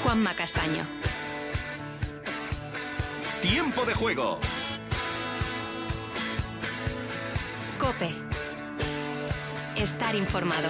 Juanma Castaño. Tiempo de juego. COPE. Estar informado.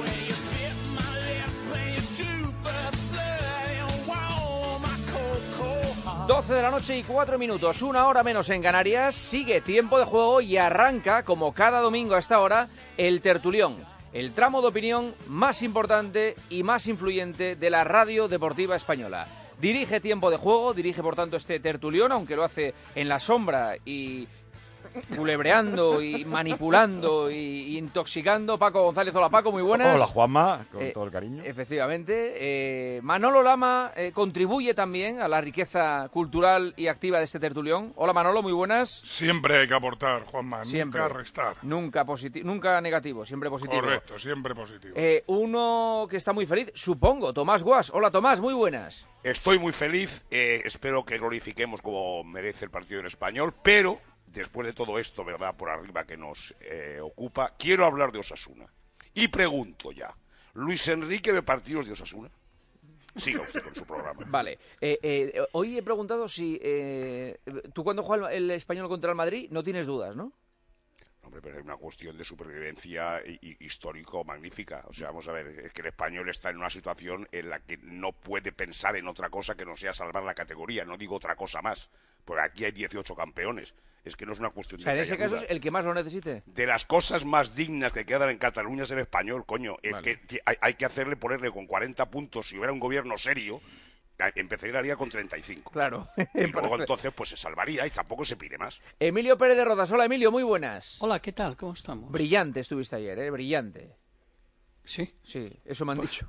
12 de la noche y 4 minutos, una hora menos en Canarias. Sigue Tiempo de Juego y arranca, como cada domingo a esta hora, el tertulión. El tramo de opinión más importante y más influyente de la radio deportiva española. Dirige Tiempo de Juego, dirige por tanto este tertulión, aunque lo hace en la sombra y culebreando y manipulando y intoxicando. Paco González, hola Paco, muy buenas. Hola Juanma, con todo el cariño. Efectivamente. Manolo Lama contribuye también a la riqueza cultural y activa de este tertulión. Hola Manolo, muy buenas. Siempre hay que aportar, Juanma, Siempre. nunca restar. Nunca negativo, siempre positivo. Correcto, siempre positivo. Uno que está muy feliz, supongo, Tomás Guas. Hola Tomás, muy buenas. Estoy muy feliz, espero que glorifiquemos como merece el partido en español, pero después de todo esto, ¿verdad?, por arriba que nos ocupa, quiero hablar de Osasuna. Y pregunto ya, ¿Luis Enrique ve partidos de Osasuna? Siga usted con su programa. Vale. Hoy he preguntado si tú cuando juegas el Español contra el Madrid no tienes dudas, ¿no? Hombre, pero es una cuestión de supervivencia histórico magnífica. O sea, vamos a ver, es que el Español está en una situación en la que no puede pensar en otra cosa que no sea salvar la categoría. No digo otra cosa más, porque aquí hay 18 campeones. Es que no es una cuestión de... O sea, en ese caso es el que más lo necesite. De las cosas más dignas que quedan en Cataluña es el Español, coño. Vale. Que hay que ponerle con 40 puntos, si hubiera un gobierno serio, empezaría con 35. Claro. Y luego entonces pues se salvaría y tampoco se pide más. Emilio Pérez de Rodas. Hola Emilio, muy buenas. Hola, ¿qué tal? ¿Cómo estamos? Brillante estuviste ayer, brillante. ¿Sí? Sí, eso me han dicho.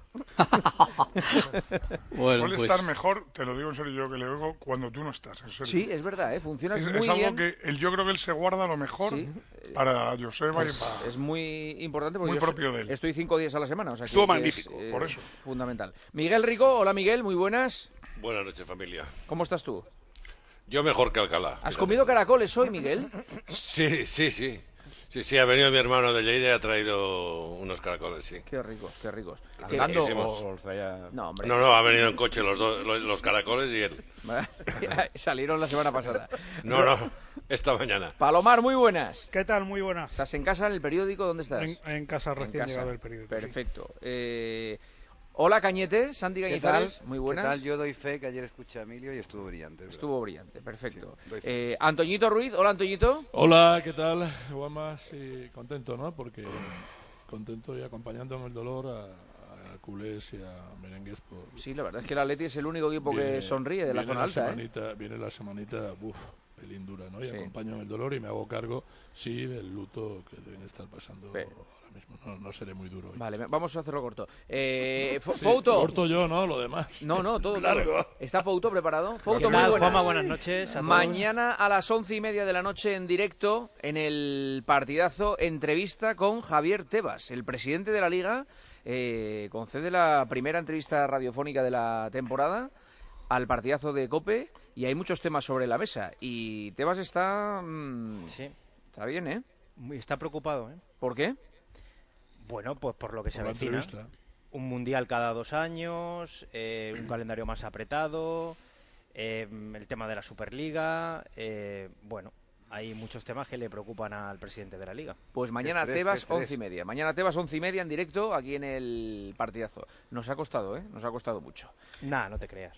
Suele Bueno, estar mejor, te lo digo en serio yo que le oigo, cuando tú no estás, en serio. Sí, es verdad, funcionas Es muy algo bien. que yo creo que él se guarda lo mejor para Joseba y para... Es muy importante porque Muy yo propio de él. estoy 5 días a la semana. O sea, Estuvo que magnífico, es, por eso. Fundamental. Miguel Rico, hola Miguel, muy buenas. Buenas noches, familia. ¿Cómo estás tú? Yo mejor que Alcalá. ¿Has fíjate. comido caracoles hoy, Miguel? Sí. Sí, ha venido mi hermano de Lleida y ha traído unos caracoles, sí. Qué ricos, qué ricos. ¿Andando hicimos? o los traía...? No, hombre. No, ha venido en coche los caracoles y él. Salieron la semana pasada. No, esta mañana. Palomar, muy buenas. ¿Qué tal? Muy buenas. ¿Estás en casa, en el periódico? ¿Dónde estás? En casa, recién casa. llegado del periódico. sí. Perfecto. Hola Cañete, Santi Cañizares, muy buenas. ¿Qué tal? Yo doy fe que ayer escuché a Emilio y estuvo brillante. Estuvo brillante, perfecto. Sí, doy fe. Antoñito Ruiz, hola Antoñito. Hola, ¿qué tal? Juanma, sí, contento, ¿no? Porque contento y acompañando en el dolor a culés y a merengues por... Sí, la verdad es que el Atleti es el único equipo que sonríe de la zona alta, Viene la semanita, pelín dura, ¿no? Y acompaño en el dolor y me hago cargo, sí, del luto que deben estar pasando ahora mismo. No seré muy duro hoy. Vale, vamos a hacerlo corto. Sí, Fouto. corto yo, ¿no? Lo demás. No, todo largo. Todo. ¿Está Fouto preparado? Fouto, ¿Qué muy tal, buenas. Juanma? Buenas noches a todos. Mañana a las 11:30 de la noche en directo, en el partidazo, entrevista con Javier Tebas, el presidente de la Liga. Concede la primera entrevista radiofónica de la temporada al partidazo de COPE y hay muchos temas sobre la mesa. Y Tebas está... Sí. Está bien, ¿eh? Está preocupado, ¿eh? ¿Por qué? Bueno, pues por lo que se Por la avecina. entrevista. Un mundial cada 2 años, un calendario más apretado, el tema de la Superliga, bueno, hay muchos temas que le preocupan al presidente de la Liga. Pues mañana Estrés, Tebas estrés. 11:30. Mañana Tebas 11:30 en directo aquí en el partidazo. Nos ha costado, ¿eh? Nos ha costado mucho. Nah, no te creas.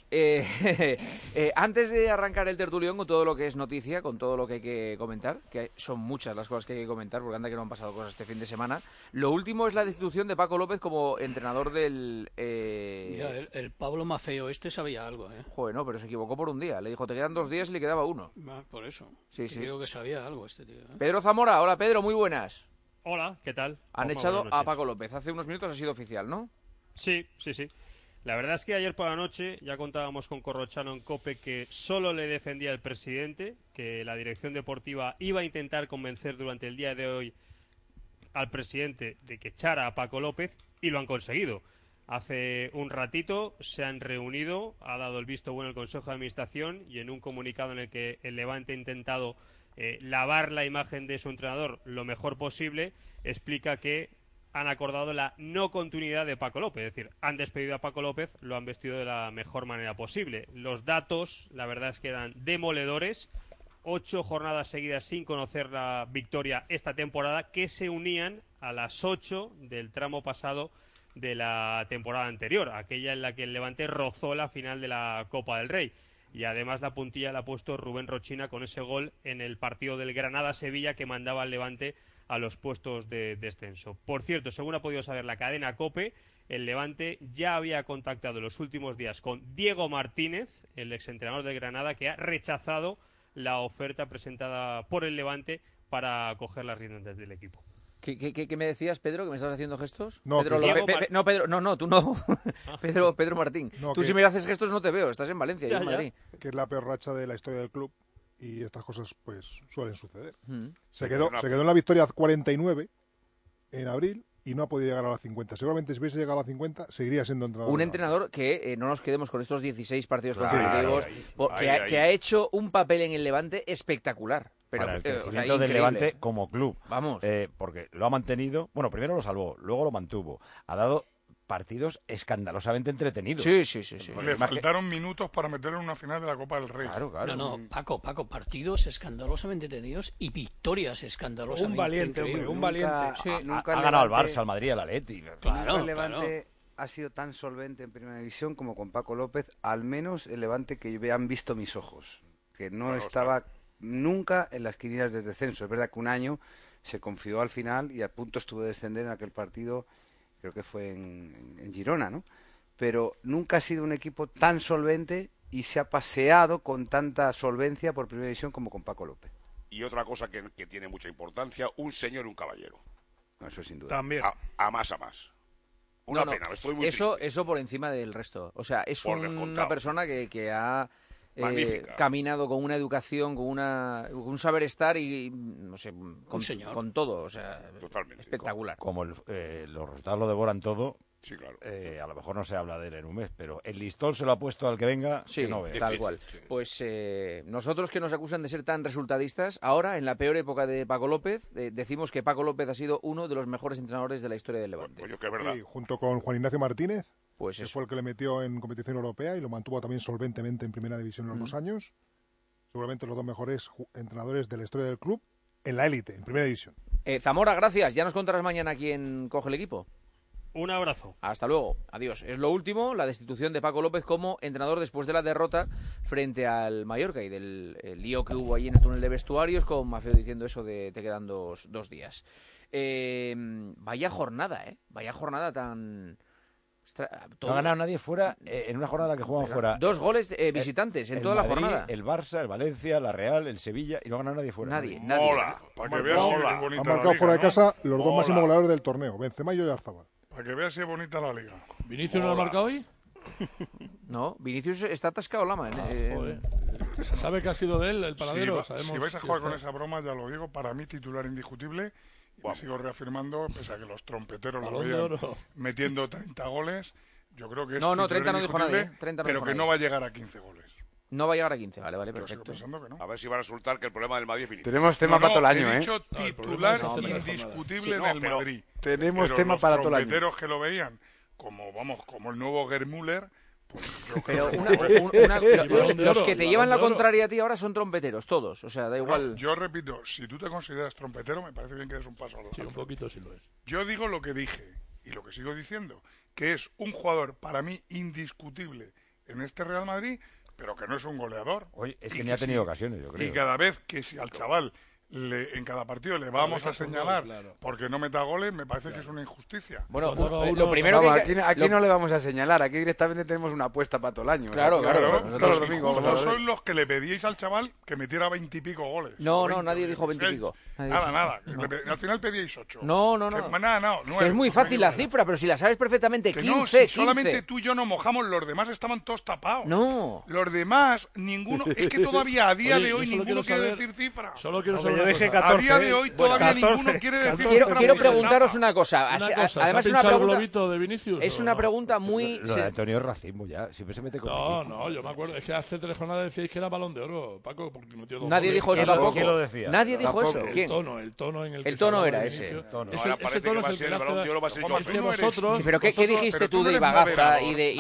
Antes de arrancar el tertulión con todo lo que es noticia, con todo lo que hay que comentar, que son muchas las cosas que hay que comentar, porque anda que no han pasado cosas este fin de semana, lo último es la destitución de Paco López como entrenador del... Mira, el Pablo Mafeo sabía algo, ¿eh? Joder, no, pero se equivocó por un día. Le dijo, te quedan 2 días y le quedaba 1. Por eso. Sí. Creo que sabía algo este tío, ¿eh? Pedro Zamora, hola Pedro, muy buenas. Hola, ¿qué tal? Han Juanma, echado buenas a noches. Paco López. Hace unos minutos ha sido oficial, ¿no? Sí. La verdad es que ayer por la noche ya contábamos con Corrochano en COPE que solo le defendía el presidente, que la dirección deportiva iba a intentar convencer durante el día de hoy al presidente de que echara a Paco López y lo han conseguido. Hace un ratito se han reunido, ha dado el visto bueno el Consejo de Administración y en un comunicado en el que el Levante ha intentado lavar la imagen de su entrenador lo mejor posible, explica que han acordado la no continuidad de Paco López. Es decir, han despedido a Paco López, lo han vestido de la mejor manera posible. Los datos, la verdad es que eran demoledores. 8 jornadas seguidas sin conocer la victoria esta temporada, que se unían a las 8 del tramo pasado de la temporada anterior, aquella en la que el Levante rozó la final de la Copa del Rey. Y además la puntilla la ha puesto Rubén Rochina con ese gol en el partido del Granada-Sevilla que mandaba al Levante a los puestos de descenso. Por cierto, según ha podido saber la cadena COPE, el Levante ya había contactado en los últimos días con Diego Martínez, el exentrenador de Granada, que ha rechazado la oferta presentada por el Levante para coger las riendas del equipo. ¿Qué me decías, Pedro? ¿Que me estás haciendo gestos? No, Pedro, no, Pedro, no, tú no. Pedro Martín. No, tú si me haces gestos no te veo, estás en Valencia, yo en Madrid. Que es la peor racha de la historia del club y estas cosas pues suelen suceder. Se quedó en la victoria 49 en abril y no ha podido llegar a la 50. Seguramente si hubiese llegado a la 50 seguiría siendo entrenador. Un entrenador que, no nos quedemos con estos 16 partidos consecutivos, que ha hecho un papel en el Levante espectacular. Pero, para el crecimiento del Levante como club. Vamos. Porque lo ha mantenido, bueno, primero lo salvó, luego lo mantuvo. Ha dado partidos escandalosamente entretenidos. Sí. Le faltaron minutos para meterlo en una final de la Copa del Rey. Claro. No, Paco, partidos escandalosamente entretenidos y victorias escandalosamente un valiente. Nunca ha ganado al Barça, al Madrid, al Atleti. Claro, el Levante ha sido tan solvente en Primera División como con Paco López, al menos el Levante que han visto mis ojos, que no estaba nunca en las quinielas de descenso. Es verdad que un año se confió al final y a punto estuvo de descender en aquel partido, creo que fue en Girona, ¿no? Pero nunca ha sido un equipo tan solvente y se ha paseado con tanta solvencia por Primera División como con Paco López. Y otra cosa que tiene mucha importancia, un señor y un caballero. No, eso sin duda. También. A más. Una pena, estoy muy triste. Eso por encima del resto. O sea, es una persona que ha magnífica. Caminado con una educación, con un saber estar y no sé, con todo, o sea, totalmente espectacular. Como los resultados lo devoran todo. Sí, claro. A lo mejor no se habla de él en un mes, pero el listón se lo ha puesto al que venga. Sí, que no ve. tal cual. Sí. Pues nosotros que nos acusan de ser tan resultadistas, ahora, en la peor época de Paco López, decimos que Paco López ha sido uno de los mejores entrenadores de la historia del Levante. Pues que es verdad. Sí, junto con Juan Ignacio Martínez, pues que fue el que le metió en competición europea y lo mantuvo también solventemente en Primera División en los 2 años. Seguramente los 2 mejores entrenadores de la historia del club en la élite, en Primera División. Zamora, gracias. Ya nos contarás mañana quién coge el equipo. Un abrazo. Hasta luego. Adiós. Es lo último, la destitución de Paco López como entrenador después de la derrota frente al Mallorca y del lío que hubo allí en el túnel de vestuarios con Maffeo diciendo eso de te quedan dos días. Vaya jornada, Vaya jornada tan... No ha ganado nadie fuera en una jornada que jugaban fuera. 2 goles visitantes en toda Madrid, la jornada. El Barça, el Valencia, la Real, el Sevilla y no ha ganado nadie fuera. Nadie. Hola, para que veas si es bonita. Han marcado fuera de casa los 2 máximos goleadores del torneo, Benzema y Oyarzabal. Para que veas si es bonita la liga. ¿Vinicius no ha marcado hoy? No, Vinicius está atascado Lama. Se sabe que ha sido de él el paradero. Si vais a jugar con esa broma, ya lo digo, para mí titular indiscutible. Y me sigo reafirmando, pese a que los trompeteros lo veían metiendo 30 goles. Yo creo que es No, 30 no dijo nadie. 30 no pero dijo que nadie. no va a llegar a 15 goles. No va a llegar a 15, vale, perfecto. Yo sigo pensando que no. A ver si va a resultar que el problema del Madrid es Vinicius. Tenemos tema para todo el año, he dicho titular indiscutible en el Madrid. Tenemos pero tema para todo el año. Los trompeteros que lo veían como el nuevo Gerd Müller, pues yo Pero creo los que te llevan la contraria a ti ahora son trompeteros, todos. O sea, da igual. Yo repito, si tú te consideras trompetero, me parece bien que des un paso a Sí, un poquito sí lo es. Yo digo lo que dije y lo que sigo diciendo, que es un jugador para mí indiscutible en este Real Madrid, pero que no es un goleador. Oye, es que ni ha tenido ocasiones, yo creo. Y cada vez que si al chaval en cada partido le vamos a señalar porque no meta goles, me parece que es una injusticia. Bueno, lo primero que... Aquí no le vamos a señalar, aquí directamente tenemos una apuesta para todo el año. Claro. Todos los domingos. Vosotros sois los que le pedíais al chaval que metiera 20 y pico goles. No, nadie dijo 20 y pico. Nada. Al final pedíais 8. No. Nada, es muy fácil la cifra, pero si la sabes perfectamente, 15, no, si solamente tú y yo no mojamos, los demás estaban todos tapados. No. Los demás, ninguno... Es que todavía a día de hoy ninguno quiere decir cifra. Solo quiero saber una dije cosa. 14. A día de hoy todavía ninguno quiere decir. Quiero preguntaros una cosa. Además, es una pregunta. Globito de Vinicius, es una pregunta muy. Lo de Antonio es racismo ya. Siempre se mete con. No, yo me acuerdo. Es que hace 3 jornadas decíais que era Balón de Oro, Paco. Porque metió 2 Nadie dijo eso tampoco. ¿Quién lo decía? Nadie dijo eso. ¿Quién? El tono en el que el tono era ese. Ese tono es el que hace. Es que vosotros. ¿Pero qué dijiste tú de Ibagaza y de.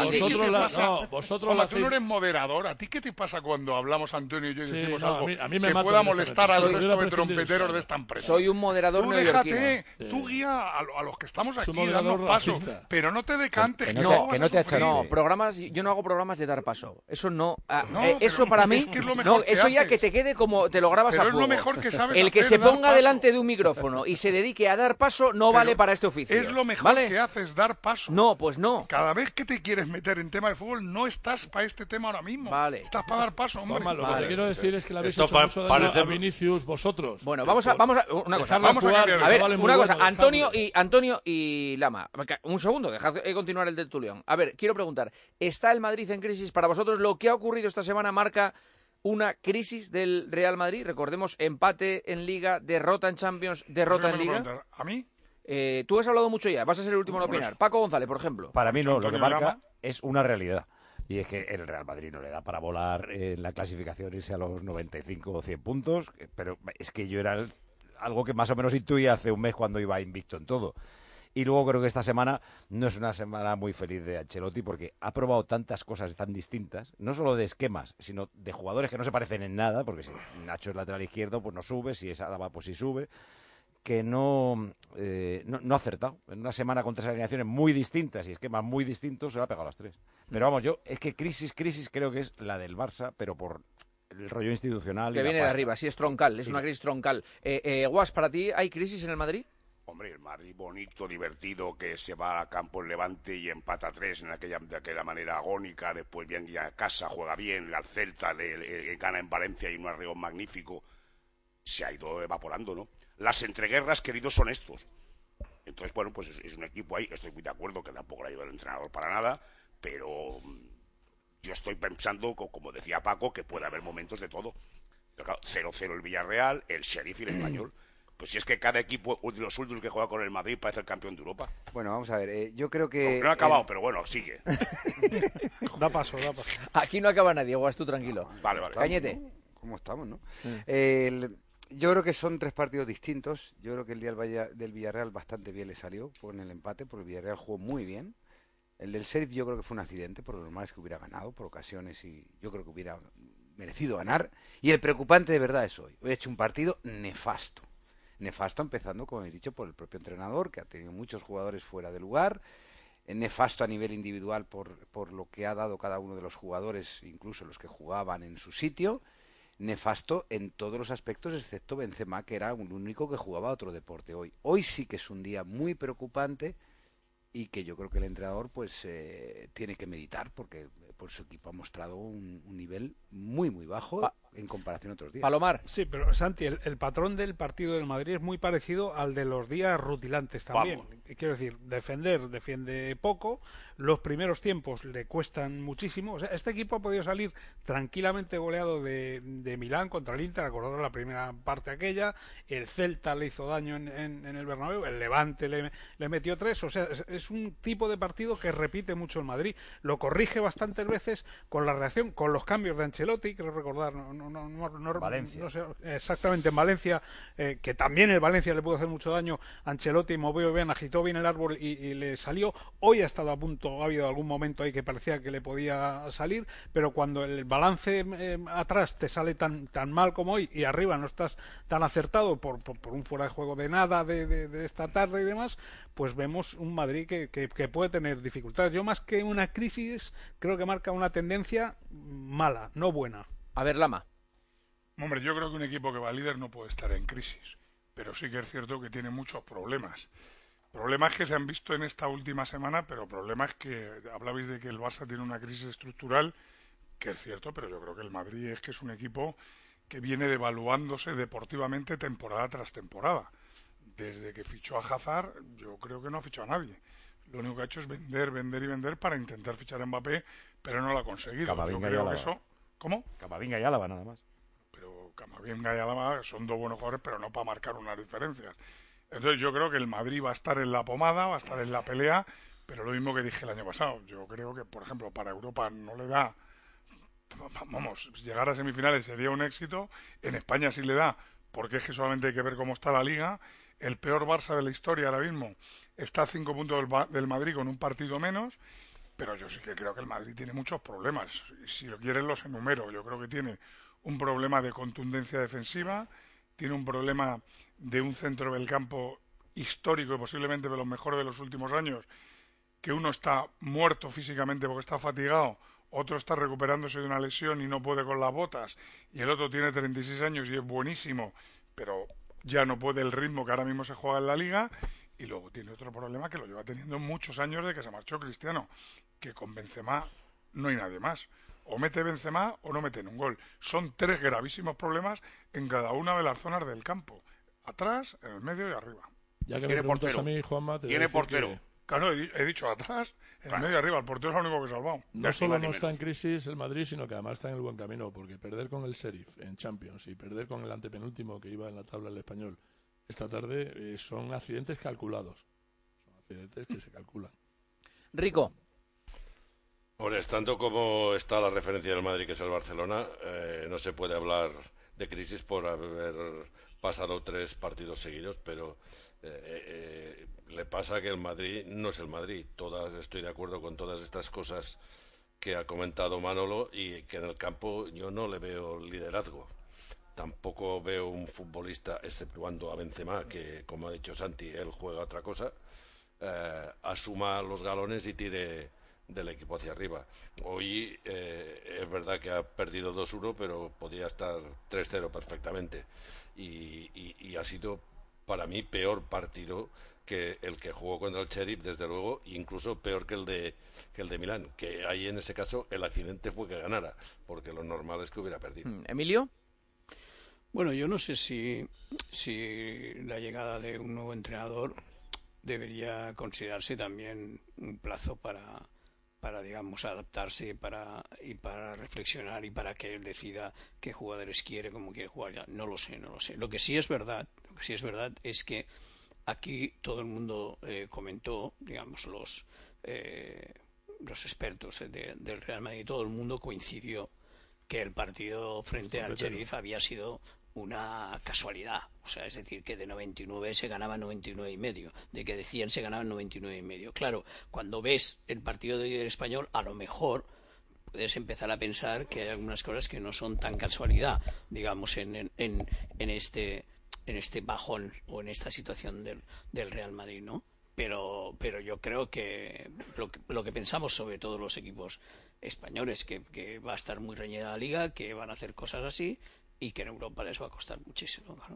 Vosotros tú no eres moderador. ¿A ti qué te pasa cuando hablamos Antonio y yo y decimos algo a mí me que pueda molestar al resto de trompeteros de esta empresa? Soy un moderador neoyorquino. Tú guía a los que estamos aquí dando paso, pero no te decantes. Que no te eches. No, programas, yo no hago programas de dar paso. Eso no. No, eso para mí. No, eso ya que te quede como te lo grabas a fuego. Pero es lo mejor que sabes El que hacer, se ponga dar delante de un micrófono y se dedique a dar paso no vale para este oficio. Es lo mejor que haces, dar paso. No, pues no. Cada vez que te quieres meter en tema de fútbol, no estás para este tema ahora mismo. Vale. Estás para dar paso, hombre. Lo que te quiero decir es que le habéis hecho mucho daño a Vinicius vosotros. Bueno, vamos a una cosa. A ver, una cosa. Antonio y Lama. Un segundo, dejad continuar el tertulión. A ver, quiero preguntar. ¿Está el Madrid en crisis? Para vosotros, lo que ha ocurrido esta semana marca una crisis del Real Madrid. Recordemos, empate en Liga, derrota en Champions, derrota en Liga. ¿A mí? Tú has hablado mucho ya, vas a ser el último en opinar. Paco González, por ejemplo. Para mí no, lo que marca es una realidad. Y es que el Real Madrid no le da para volar en la clasificación, irse a los 95 o 100 puntos, pero es que yo era algo que más o menos intuía hace un mes cuando iba invicto en todo. Y luego creo que esta semana no es una semana muy feliz de Ancelotti porque ha probado tantas cosas tan distintas, no solo de esquemas, sino de jugadores que no se parecen en nada, porque si Nacho es lateral izquierdo, pues no sube, si es Álava, pues sí sube, que no ha acertado. En una semana con 3 alineaciones muy distintas y esquemas muy distintos se le ha pegado a las 3. Pero vamos, yo es que crisis creo que es la del Barça, pero por el rollo institucional. Que viene de arriba, sí, es troncal, es una crisis troncal. Guas, ¿para ti hay crisis en el Madrid? Hombre, el Madrid bonito, divertido, que se va a campo en Levante y empata 3 de aquella manera agónica, después viene a casa, juega bien, al Celta gana en Valencia y un arreglo magnífico, se ha ido evaporando, ¿no? Las entreguerras, queridos, son estos. Entonces, bueno, pues es un equipo ahí, estoy muy de acuerdo que tampoco le ayuda el entrenador para nada, pero yo estoy pensando, como decía Paco, que puede haber momentos de todo. 0-0 el Villarreal, el Sheriff y el Español. Pues si es que cada equipo de los últimos que juega con el Madrid parece el campeón de Europa. Bueno, vamos a ver, yo creo que... No ha acabado, pero bueno, sigue. Da paso. Aquí no acaba nadie, Guas, tú tranquilo. Vale. Cañete. ¿Cómo estamos, no? Yo creo que son 3 partidos distintos. Yo creo que el día del Villarreal bastante bien le salió con el empate, porque el Villarreal jugó muy bien. El del Sheriff yo creo que fue un accidente, por lo normal es que hubiera ganado por ocasiones y yo creo que hubiera merecido ganar. Y el preocupante de verdad es hoy. Hoy ha hecho un partido nefasto. Nefasto empezando, como he dicho, por el propio entrenador, que ha tenido muchos jugadores fuera de lugar. Nefasto a nivel individual por lo que ha dado cada uno de los jugadores, incluso los que jugaban en su sitio. Nefasto en todos los aspectos, excepto Benzema, que era el único que jugaba a otro deporte hoy. Hoy sí que es un día muy preocupante y que yo creo que el entrenador pues tiene que meditar, porque por su equipo ha mostrado un nivel muy bajo en comparación a otros días. Palomar. Sí, pero Santi, el patrón del partido del Madrid es muy parecido al de los días rutilantes también. Vamos. Quiero decir, defiende poco, los primeros tiempos le cuestan muchísimo. O sea, este equipo ha podido salir tranquilamente goleado de Milán contra el Inter, acordaros la primera parte aquella, el Celta le hizo daño en el Bernabéu, el Levante le metió 3, o sea, es un tipo de partido que repite mucho el Madrid, lo corrige bastantes veces con la reacción, con los cambios de Ancelotti, quiero recordar, Valencia. No sé exactamente en Valencia, que también el Valencia le pudo hacer mucho daño. Ancelotti movió bien, agitó bien el árbol y le salió. Hoy ha estado a punto, ha habido algún momento ahí que parecía que le podía salir, pero cuando el balance atrás te sale tan mal como hoy y arriba no estás tan acertado por un fuera de juego de nada de esta tarde y demás, pues vemos un Madrid que puede tener dificultades. Yo más que una crisis creo que marca una tendencia mala, no buena. A ver, Lama. Hombre, yo creo que un equipo que va líder no puede estar en crisis, pero sí que es cierto que tiene muchos problemas. Problemas que se han visto en esta última semana, pero problemas que hablabais de que el Barça tiene una crisis estructural, que es cierto, pero yo creo que el Madrid es que es un equipo que viene devaluándose deportivamente temporada tras temporada. Desde que fichó a Hazard, yo creo que no ha fichado a nadie. Lo único que ha hecho es vender para intentar fichar a Mbappé, pero no lo ha conseguido. Camavinga yo creo que eso... ¿Cómo? Camavinga y Álava nada más. Pero Camavinga y Alaba son dos buenos jugadores, pero no para marcar unas diferencias. Entonces yo creo que el Madrid va a estar en la pomada, va a estar en la pelea, pero lo mismo que dije el año pasado. Yo creo que, por ejemplo, para Europa no le da... Vamos, llegar a semifinales sería un éxito. En España sí le da, porque es que solamente hay que ver cómo está la Liga. El peor Barça de la historia ahora mismo está a 5 puntos del Madrid con un partido menos, pero yo sí que creo que el Madrid tiene muchos problemas. Si lo quieren los enumero. Yo creo que tiene un problema de contundencia defensiva, tiene un problema de un centro del campo histórico y posiblemente de los mejores de los últimos años, que uno está muerto físicamente porque está fatigado, otro está recuperándose de una lesión y no puede con las botas, y el otro tiene 36 años y es buenísimo, pero ya no puede el ritmo que ahora mismo se juega en la Liga. Y luego tiene otro problema que lo lleva teniendo muchos años de que se marchó Cristiano, que con Benzema no hay nadie más. O mete Benzema o no mete un gol. Son 3 gravísimos problemas en cada una de las zonas del campo. Atrás, en el medio y arriba. Ya que me preguntas a mí, Juanma, te ¿Tiene portero? Claro, he dicho atrás, en el medio y arriba. El portero es el único que ha salvado. No solo no está en crisis el Madrid, sino que además está en el buen camino, porque perder con el Sheriff en Champions y perder con el antepenúltimo que iba en la tabla del Español esta tarde son accidentes calculados. Son accidentes que se calculan. Rico. Ahora, estando como está la referencia del Madrid, que es el Barcelona, no se puede hablar de crisis por haber pasado 3 partidos seguidos, pero le pasa que el Madrid no es el Madrid. Estoy de acuerdo con todas estas cosas que ha comentado Manolo, y que en el campo yo no le veo liderazgo. Tampoco veo un futbolista, exceptuando a Benzema, que, como ha dicho Santi, él juega otra cosa, asuma los galones y tire del equipo hacia arriba. Hoy es verdad que ha perdido 2-1, pero podía estar 3-0 perfectamente. Y ha sido, para mí, peor partido que el que jugó contra el Sheriff, desde luego, incluso peor que el de Milán, que ahí en ese caso el accidente fue que ganara, porque lo normal es que hubiera perdido. ¿Emilio? Bueno, yo no sé si la llegada de un nuevo entrenador debería considerarse también un plazo para digamos, adaptarse y para reflexionar y para que él decida qué jugadores quiere, cómo quiere jugar. Ya, no lo sé. Lo que sí es verdad es que aquí todo el mundo comentó, digamos, los expertos del Real Madrid, todo el mundo coincidió que el partido frente al Sheriff había sido una casualidad, o sea, es decir, que de 99 se ganaba 99 y medio, de que de 100 se ganaban 99 y medio. Claro, cuando ves el partido de hoy del Español, a lo mejor puedes empezar a pensar que hay algunas cosas que no son tan casualidad, digamos, en este bajón o en esta situación del Real Madrid, ¿no? Pero yo creo que lo que pensamos sobre todos los equipos españoles, que va a estar muy reñida la Liga, que van a hacer cosas así y que en Europa les va a costar muchísimo, claro.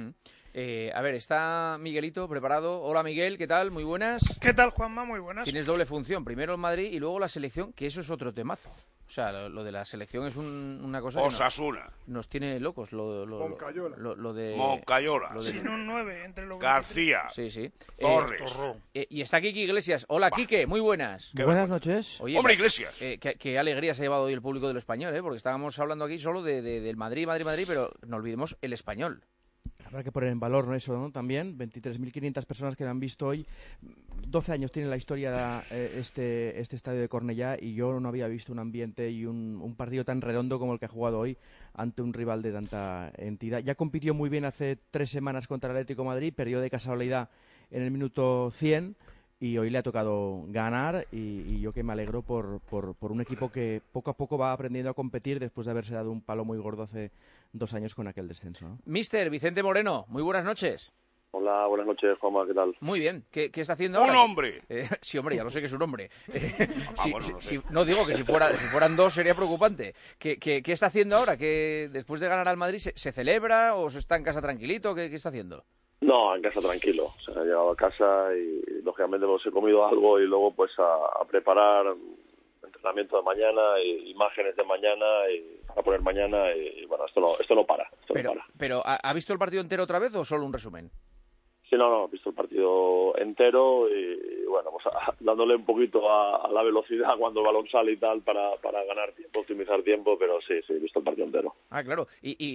A ver, está Miguelito preparado. Hola, Miguel, ¿qué tal? Muy buenas. ¿Qué tal, Juanma? Muy buenas. Tienes doble función, primero el Madrid y luego la selección, que eso es otro temazo. O sea, lo de la selección es una cosa Osasuna. que nos tiene locos. Moncayola. Lo de Moncayola. Sin un 9 entre los García. Sí. Torres. Y está Quique Iglesias. Hola, Quique, muy buenas. Buenas noches. Oye, ¡Hombre, Iglesias! Qué alegría se ha llevado hoy el público del Español, porque estábamos hablando aquí solo del Madrid, pero no olvidemos el Español. Habrá que poner en valor, ¿no? Eso, ¿no? También 23.500 personas que lo han visto hoy. 12 años tiene la historia este estadio de Cornellá, y yo no había visto un ambiente y un partido tan redondo como el que ha jugado hoy ante un rival de tanta entidad. Ya compitió muy bien hace 3 semanas contra el Atlético de Madrid, perdió de casualidad en el minuto 100 y hoy le ha tocado ganar, y yo que me alegro por un equipo que poco a poco va aprendiendo a competir después de haberse dado un palo muy gordo hace 2 años con aquel descenso, ¿no? Mister Vicente Moreno, muy buenas noches. Hola, buenas noches, Juanma, ¿qué tal? Muy bien, ¿qué está haciendo ahora? ¡Un hombre! Sí, hombre, ya lo sé que es un hombre. No digo que si fueran 2 sería preocupante. ¿Qué está haciendo ahora? ¿Que después de ganar al Madrid se celebra o se está en casa tranquilito? ¿Qué está haciendo? No, en casa tranquilo. O sea, he llegado a casa y lógicamente pues he comido algo y luego pues a preparar entrenamiento de mañana, imágenes de mañana y a poner mañana y bueno, esto no para. Pero ¿ha visto el partido entero otra vez o solo un resumen? Sí, no, he visto el partido entero y bueno, pues dándole un poquito a la velocidad cuando el balón sale y tal para ganar tiempo, optimizar tiempo, pero sí, he visto el partido entero. Ah, claro,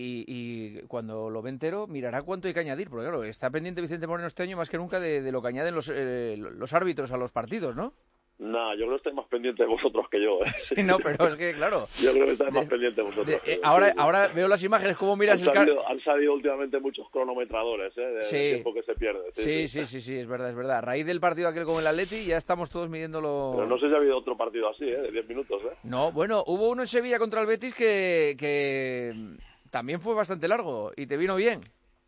y cuando lo ve entero mirará cuánto hay que añadir, porque claro, está pendiente Vicente Moreno este año más que nunca de lo que añaden los árbitros a los partidos, ¿no? Nah, yo creo que estáis más pendientes de vosotros que yo. Sí, no, pero es que, claro. Yo creo que estáis más pendientes de vosotros. Ahora veo las imágenes, cómo miras han salido últimamente muchos cronometradores, del tiempo que se pierde. Sí, es verdad. A raíz del partido aquel con el Atleti ya estamos todos midiéndolo. Pero no sé si ha habido otro partido así, de 10 minutos, No, bueno, hubo uno en Sevilla contra el Betis que también fue bastante largo y te vino bien.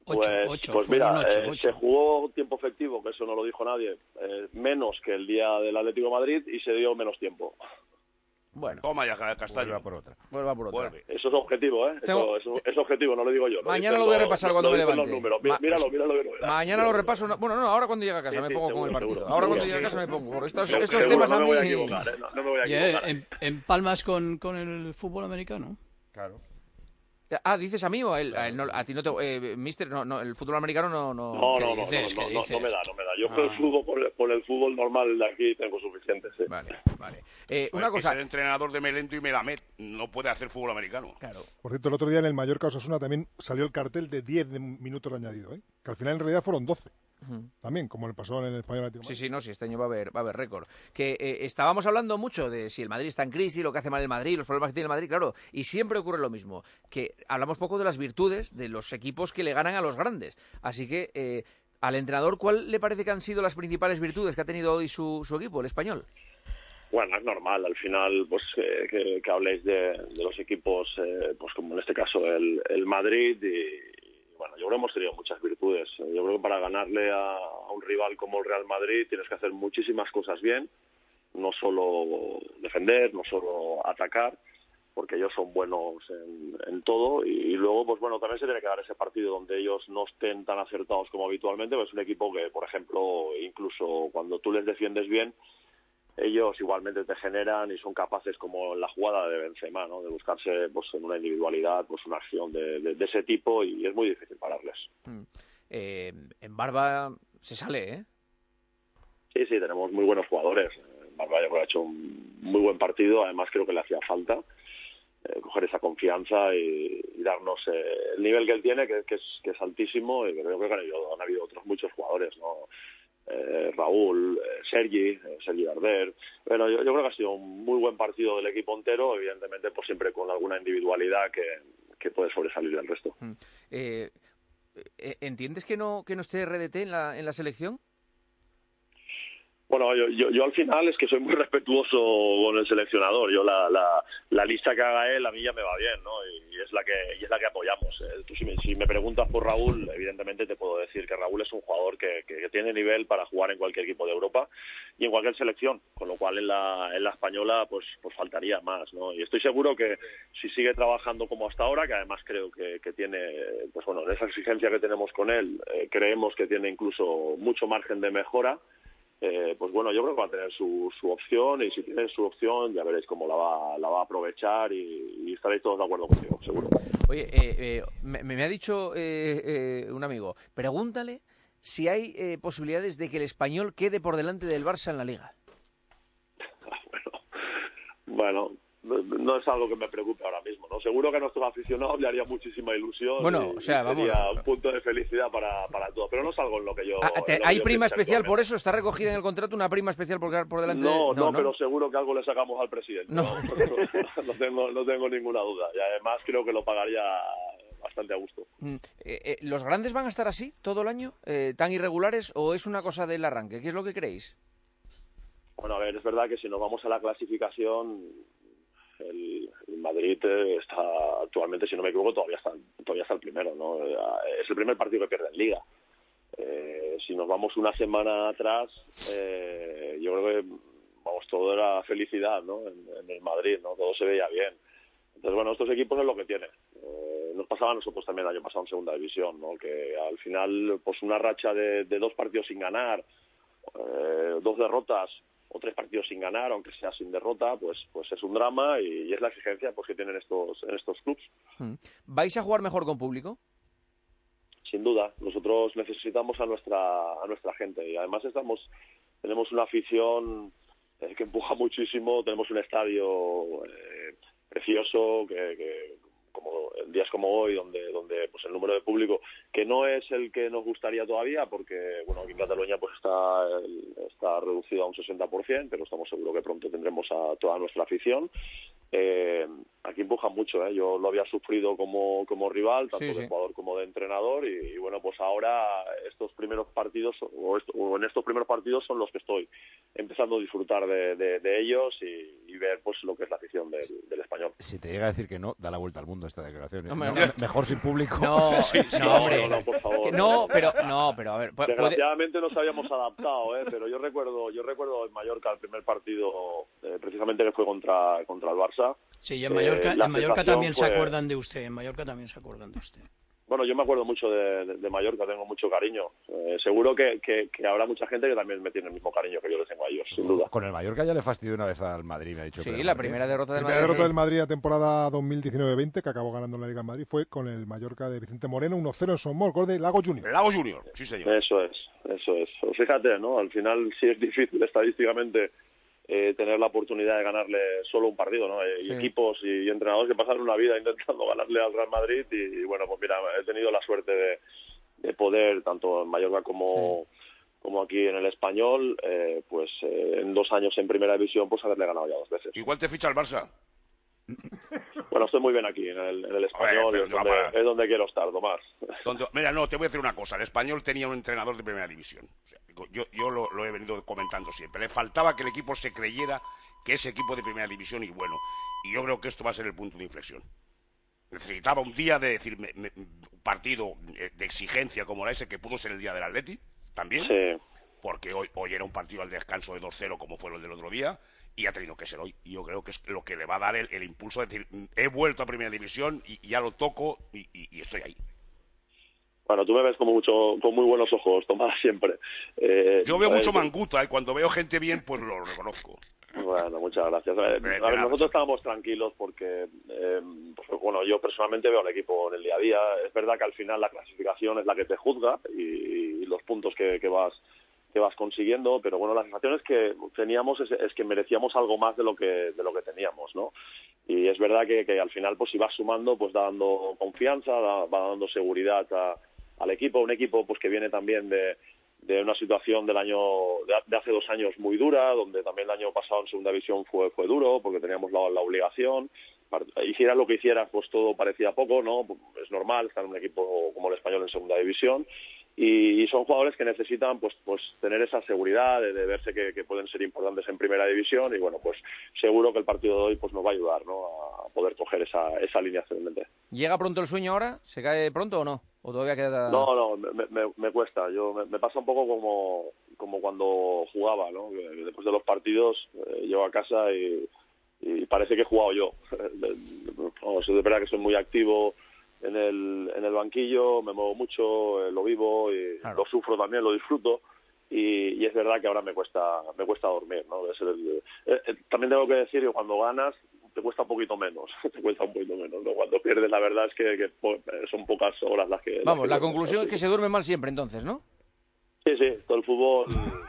Pues mira, se jugó tiempo efectivo, que eso no lo dijo nadie, menos que el día del Atlético de Madrid y se dio menos tiempo. Bueno. Toma ya, Castaño. Vuelva por otra. Eso es objetivo, Eso es objetivo, no lo digo yo. Mañana lo voy a repasar cuando me levante. Míralo. Mañana lo repaso. Bueno, ahora cuando llegue a casa me pongo con el partido. Ahora cuando llegue a casa me pongo. Porque estos temas a mí... No me voy a equivocar, no me voy a equivocar. ¿En palmas con el fútbol americano? Claro. Ah, ¿dices a mí o a él? A ti no te... mister, no, el fútbol americano no... No me da. Yo con el fútbol, por el fútbol normal de aquí tengo suficiente, sí. Vale. Una cosa... El entrenador de Melento y Melamed no puede hacer fútbol americano. Claro. Por cierto, el otro día en el Mallorca Osasuna también salió el cartel de 10 minutos de añadido, que al final en realidad fueron 12. También, como le pasó en el Español Latinoamericano. Sí, este año va a haber récord. Que estábamos hablando mucho de si el Madrid está en crisis, lo que hace mal el Madrid, los problemas que tiene el Madrid, claro, y siempre ocurre lo mismo, que hablamos poco de las virtudes de los equipos que le ganan a los grandes. Así que, al entrenador, ¿cuál le parece que han sido las principales virtudes que ha tenido hoy su equipo, el Español? Bueno, es normal, al final, pues que habléis de los equipos, pues como en este caso el Madrid y bueno, yo creo que hemos tenido muchas virtudes. Yo creo que para ganarle a un rival como el Real Madrid tienes que hacer muchísimas cosas bien, no solo defender, no solo atacar, porque ellos son buenos en todo y luego, pues bueno, también se tiene que dar ese partido donde ellos no estén tan acertados como habitualmente, pues es un equipo que, por ejemplo, incluso cuando tú les defiendes bien, ellos igualmente te generan y son capaces, como en la jugada de Benzema, ¿no?, de buscarse pues en una individualidad pues una acción de ese tipo y es muy difícil pararles. En Barba se sale, ¿eh? Sí, tenemos muy buenos jugadores. Barba yo creo que ha hecho un muy buen partido, además creo que le hacía falta coger esa confianza y darnos el nivel que él tiene, que es altísimo, y creo que han habido otros muchos jugadores, ¿no? Raúl, Sergi Darder. Bueno, yo creo que ha sido un muy buen partido del equipo entero, evidentemente pues siempre con alguna individualidad que puede sobresalir del resto. ¿Entiendes que no esté RDT en la selección? Bueno, yo al final es que soy muy respetuoso con el seleccionador. Yo la lista que haga él a mí ya me va bien, ¿no? Y es la que apoyamos. Tú si me preguntas por Raúl, evidentemente te puedo decir que Raúl es un jugador que tiene nivel para jugar en cualquier equipo de Europa y en cualquier selección, con lo cual en la española pues faltaría más, ¿no? Y estoy seguro que si sigue trabajando como hasta ahora, que además creo que tiene, pues bueno, esa exigencia que tenemos con él, creemos que tiene incluso mucho margen de mejora. Pues bueno, yo creo que va a tener su opción y si tiene su opción ya veréis cómo la va a aprovechar y estaréis todos de acuerdo contigo, seguro. Oye, me ha dicho un amigo, pregúntale si hay posibilidades de que el Español quede por delante del Barça en la Liga. Bueno, no es algo que me preocupe ahora mismo, ¿no? Seguro que a nuestros aficionados le haría muchísima ilusión. Bueno, o sea, vamos. Sería un punto de felicidad para todo, pero no es algo en lo que yo. ¿Hay prima especial por eso? ¿Está recogida en el contrato una prima especial por quedar por delante? No, pero seguro que algo le sacamos al presidente. No tengo ninguna duda. Y además creo que lo pagaría bastante a gusto. ¿Los grandes van a estar así todo el año? ¿Tan irregulares o es una cosa del arranque? ¿Qué es lo que creéis? Bueno, a ver, es verdad que si nos vamos a la clasificación, el Madrid está actualmente, si no me equivoco, todavía está el primero, ¿no? Es el primer partido que pierde en Liga. Si nos vamos una semana atrás, yo creo que todo era felicidad, ¿no? En el Madrid, ¿no? Todo se veía bien. Entonces, bueno, estos equipos es lo que tienen. Nos pasaba a nosotros también el año pasado en segunda división, ¿no? Que al final, pues una racha de 2 partidos sin ganar, 2 derrotas o 3 partidos sin ganar, aunque sea sin derrota, pues es un drama y es la exigencia pues que tienen en estos clubs. ¿Vais a jugar mejor con público? sin duda. Nosotros necesitamos a nuestra gente y además tenemos una afición que empuja muchísimo, tenemos un estadio precioso que como en días como hoy donde pues el número de público que no es el que nos gustaría todavía porque bueno, aquí en Cataluña pues está reducido a un 60%, pero estamos seguros que pronto tendremos a toda nuestra afición. Aquí empujan mucho, yo lo había sufrido como rival, tanto de jugador como de entrenador y bueno, pues ahora estos primeros partidos o en estos primeros partidos son los que estoy empezando a disfrutar de ellos y ver pues lo que es la afición del Español. Si te llega a decir que no, da la vuelta al mundo esta declaración. No, mejor sin público. No, hombre. No, por favor. Pero a ver. Desgraciadamente nos habíamos adaptado, pero yo recuerdo en Mallorca el primer partido, precisamente que fue contra el Barça. Sí, y en Mallorca también se acuerdan de usted. Bueno, yo me acuerdo mucho de Mallorca, tengo mucho cariño. Seguro que habrá mucha gente que también me tiene el mismo cariño que yo les tengo a ellos, sin duda. Con el Mallorca ya le fastidió una vez al Madrid, me ha dicho. Sí, la primera derrota del Madrid. La derrota del Madrid en la temporada 2019-20, que acabó ganando la Liga en Madrid, fue con el Mallorca de Vicente Moreno, 1-0 en Somos, gol de Lago Junior. Lago Junior, sí señor. Eso es. Pues fíjate, ¿no? Al final sí es difícil estadísticamente tener la oportunidad de ganarle solo un partido, ¿no? Y equipos y entrenadores que pasan una vida intentando ganarle al Real Madrid y bueno, pues mira, he tenido la suerte de poder, tanto en Mallorca como aquí en el Español, pues en 2 años en Primera División, pues haberle ganado ya 2 veces. Igual te ficha el Barça. Bueno, estoy muy bien aquí, en el Español, es donde quiero estar, Tomás. Mira, no, te voy a decir una cosa. El Español tenía un entrenador de Primera División. O sea, yo lo he venido comentando siempre. Le faltaba que el equipo se creyera que ese equipo de Primera División y bueno. Y yo creo que esto va a ser el punto de inflexión. Necesitaba un día de decir, un partido de exigencia como era ese, que pudo ser el día del Atleti, también. Sí. Porque hoy era un partido al descanso de 2-0 como fue el del otro día. Y ha tenido que ser hoy. Y yo creo que es lo que le va a dar el impulso de decir, he vuelto a Primera División y ya lo toco y estoy ahí. Bueno, tú me ves con muy buenos ojos, Tomás, siempre. Yo veo mucho manguta y cuando veo gente bien, pues lo reconozco. Bueno, muchas gracias. A ver, nosotros estábamos tranquilos porque, pues, bueno, yo personalmente veo al equipo en el día a día. Es verdad que al final la clasificación es la que te juzga y los puntos que vas consiguiendo, pero bueno, la sensación es que teníamos es que merecíamos algo más de lo que teníamos, ¿no? Y es verdad que al final, pues si vas sumando, pues da dando confianza, va dando seguridad al equipo, un equipo pues que viene también de una situación de hace 2 años muy dura, donde también el año pasado en Segunda División fue duro, porque teníamos la obligación. Hicieras lo que hicieras, pues todo parecía poco, ¿no? Es normal estar en un equipo como el Español en Segunda División. Y son jugadores que necesitan pues tener esa seguridad de verse que pueden ser importantes en Primera División y bueno, pues seguro que el partido de hoy pues nos va a ayudar, ¿no? A poder coger esa línea ascendente. ¿Llega pronto el sueño ahora? ¿Se cae pronto o no? ¿O todavía queda...? No, me cuesta. Me pasa un poco como cuando jugaba, ¿no? Después de los partidos llego a casa y parece que he jugado yo. Es verdad que soy muy activo en el banquillo, me muevo mucho, lo vivo y lo sufro también, lo disfruto y es verdad que ahora me cuesta dormir, ¿no? También tengo que decir que cuando ganas te cuesta un poquito menos, ¿no? Cuando pierdes la verdad es que son pocas horas las que... Vamos, la conclusión es que se duerme mal siempre entonces, ¿no? Sí, todo el fútbol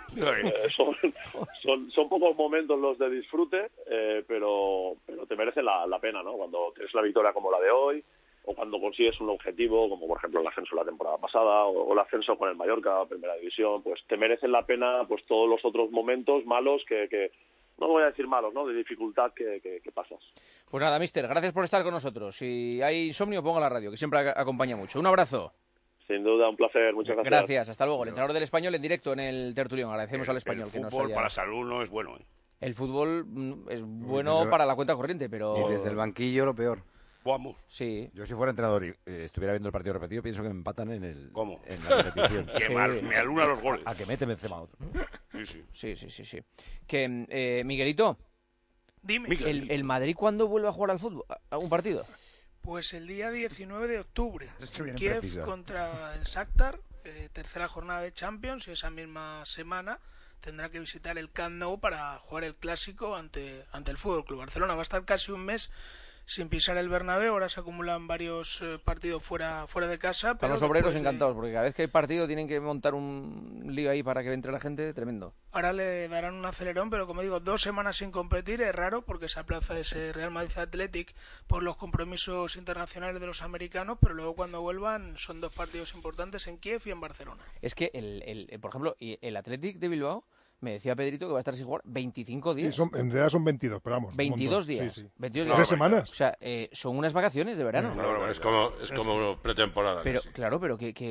son pocos momentos los de disfrute, pero te merece la pena, ¿no? Cuando tienes la victoria como la de hoy, o cuando consigues un objetivo, como por ejemplo el ascenso la temporada pasada, o el ascenso con el Mallorca, Primera División, pues te merecen la pena pues todos los otros momentos malos que no voy a decir malos, ¿no? De dificultad que pasas. Pues nada, mister, gracias por estar con nosotros. Si hay insomnio, ponga la radio, que siempre acompaña mucho. Un abrazo. Sin duda, un placer, muchas gracias. Gracias, hasta luego. El entrenador del Español en directo en el tertulión. Agradecemos al Español que nos haya... El fútbol para la salud no es bueno, ¿eh? El fútbol es bueno para la cuenta corriente, pero... Y desde el banquillo lo peor. Vamos. Sí. Yo si fuera entrenador y estuviera viendo el partido repetido, pienso que me empatan en la repetición. Me aluna los goles. A que mete Benzema otro. Sí. Que, Miguelito. Dime. ¿El Madrid cuándo vuelve a jugar al fútbol? ¿A un partido? Pues el día 19 de octubre. Kiev preciso. Contra el Shakhtar, tercera jornada de Champions, y esa misma semana tendrá que visitar el Camp Nou para jugar el clásico ante el Fútbol Club Barcelona. Va a estar casi un mes sin pisar el Bernabéu. Ahora se acumulan varios partidos fuera de casa. Están los obreros encantados, porque cada vez que hay partido tienen que montar un lío ahí para que entre la gente, tremendo. Ahora le darán un acelerón, pero como digo, 2 semanas sin competir es raro, porque se aplaza ese Real Madrid Athletic por los compromisos internacionales de los americanos, pero luego cuando vuelvan son 2 partidos importantes en Kiev y en Barcelona. Es que, por ejemplo, el Athletic de Bilbao, me decía Pedrito que va a estar sin jugar 25 días. Sí, en realidad son 22, pero vamos. 22 días. Sí, sí. 22 días. 3 semanas. O sea, son unas vacaciones de verano. Es como pretemporada. Pero, casi. claro, pero que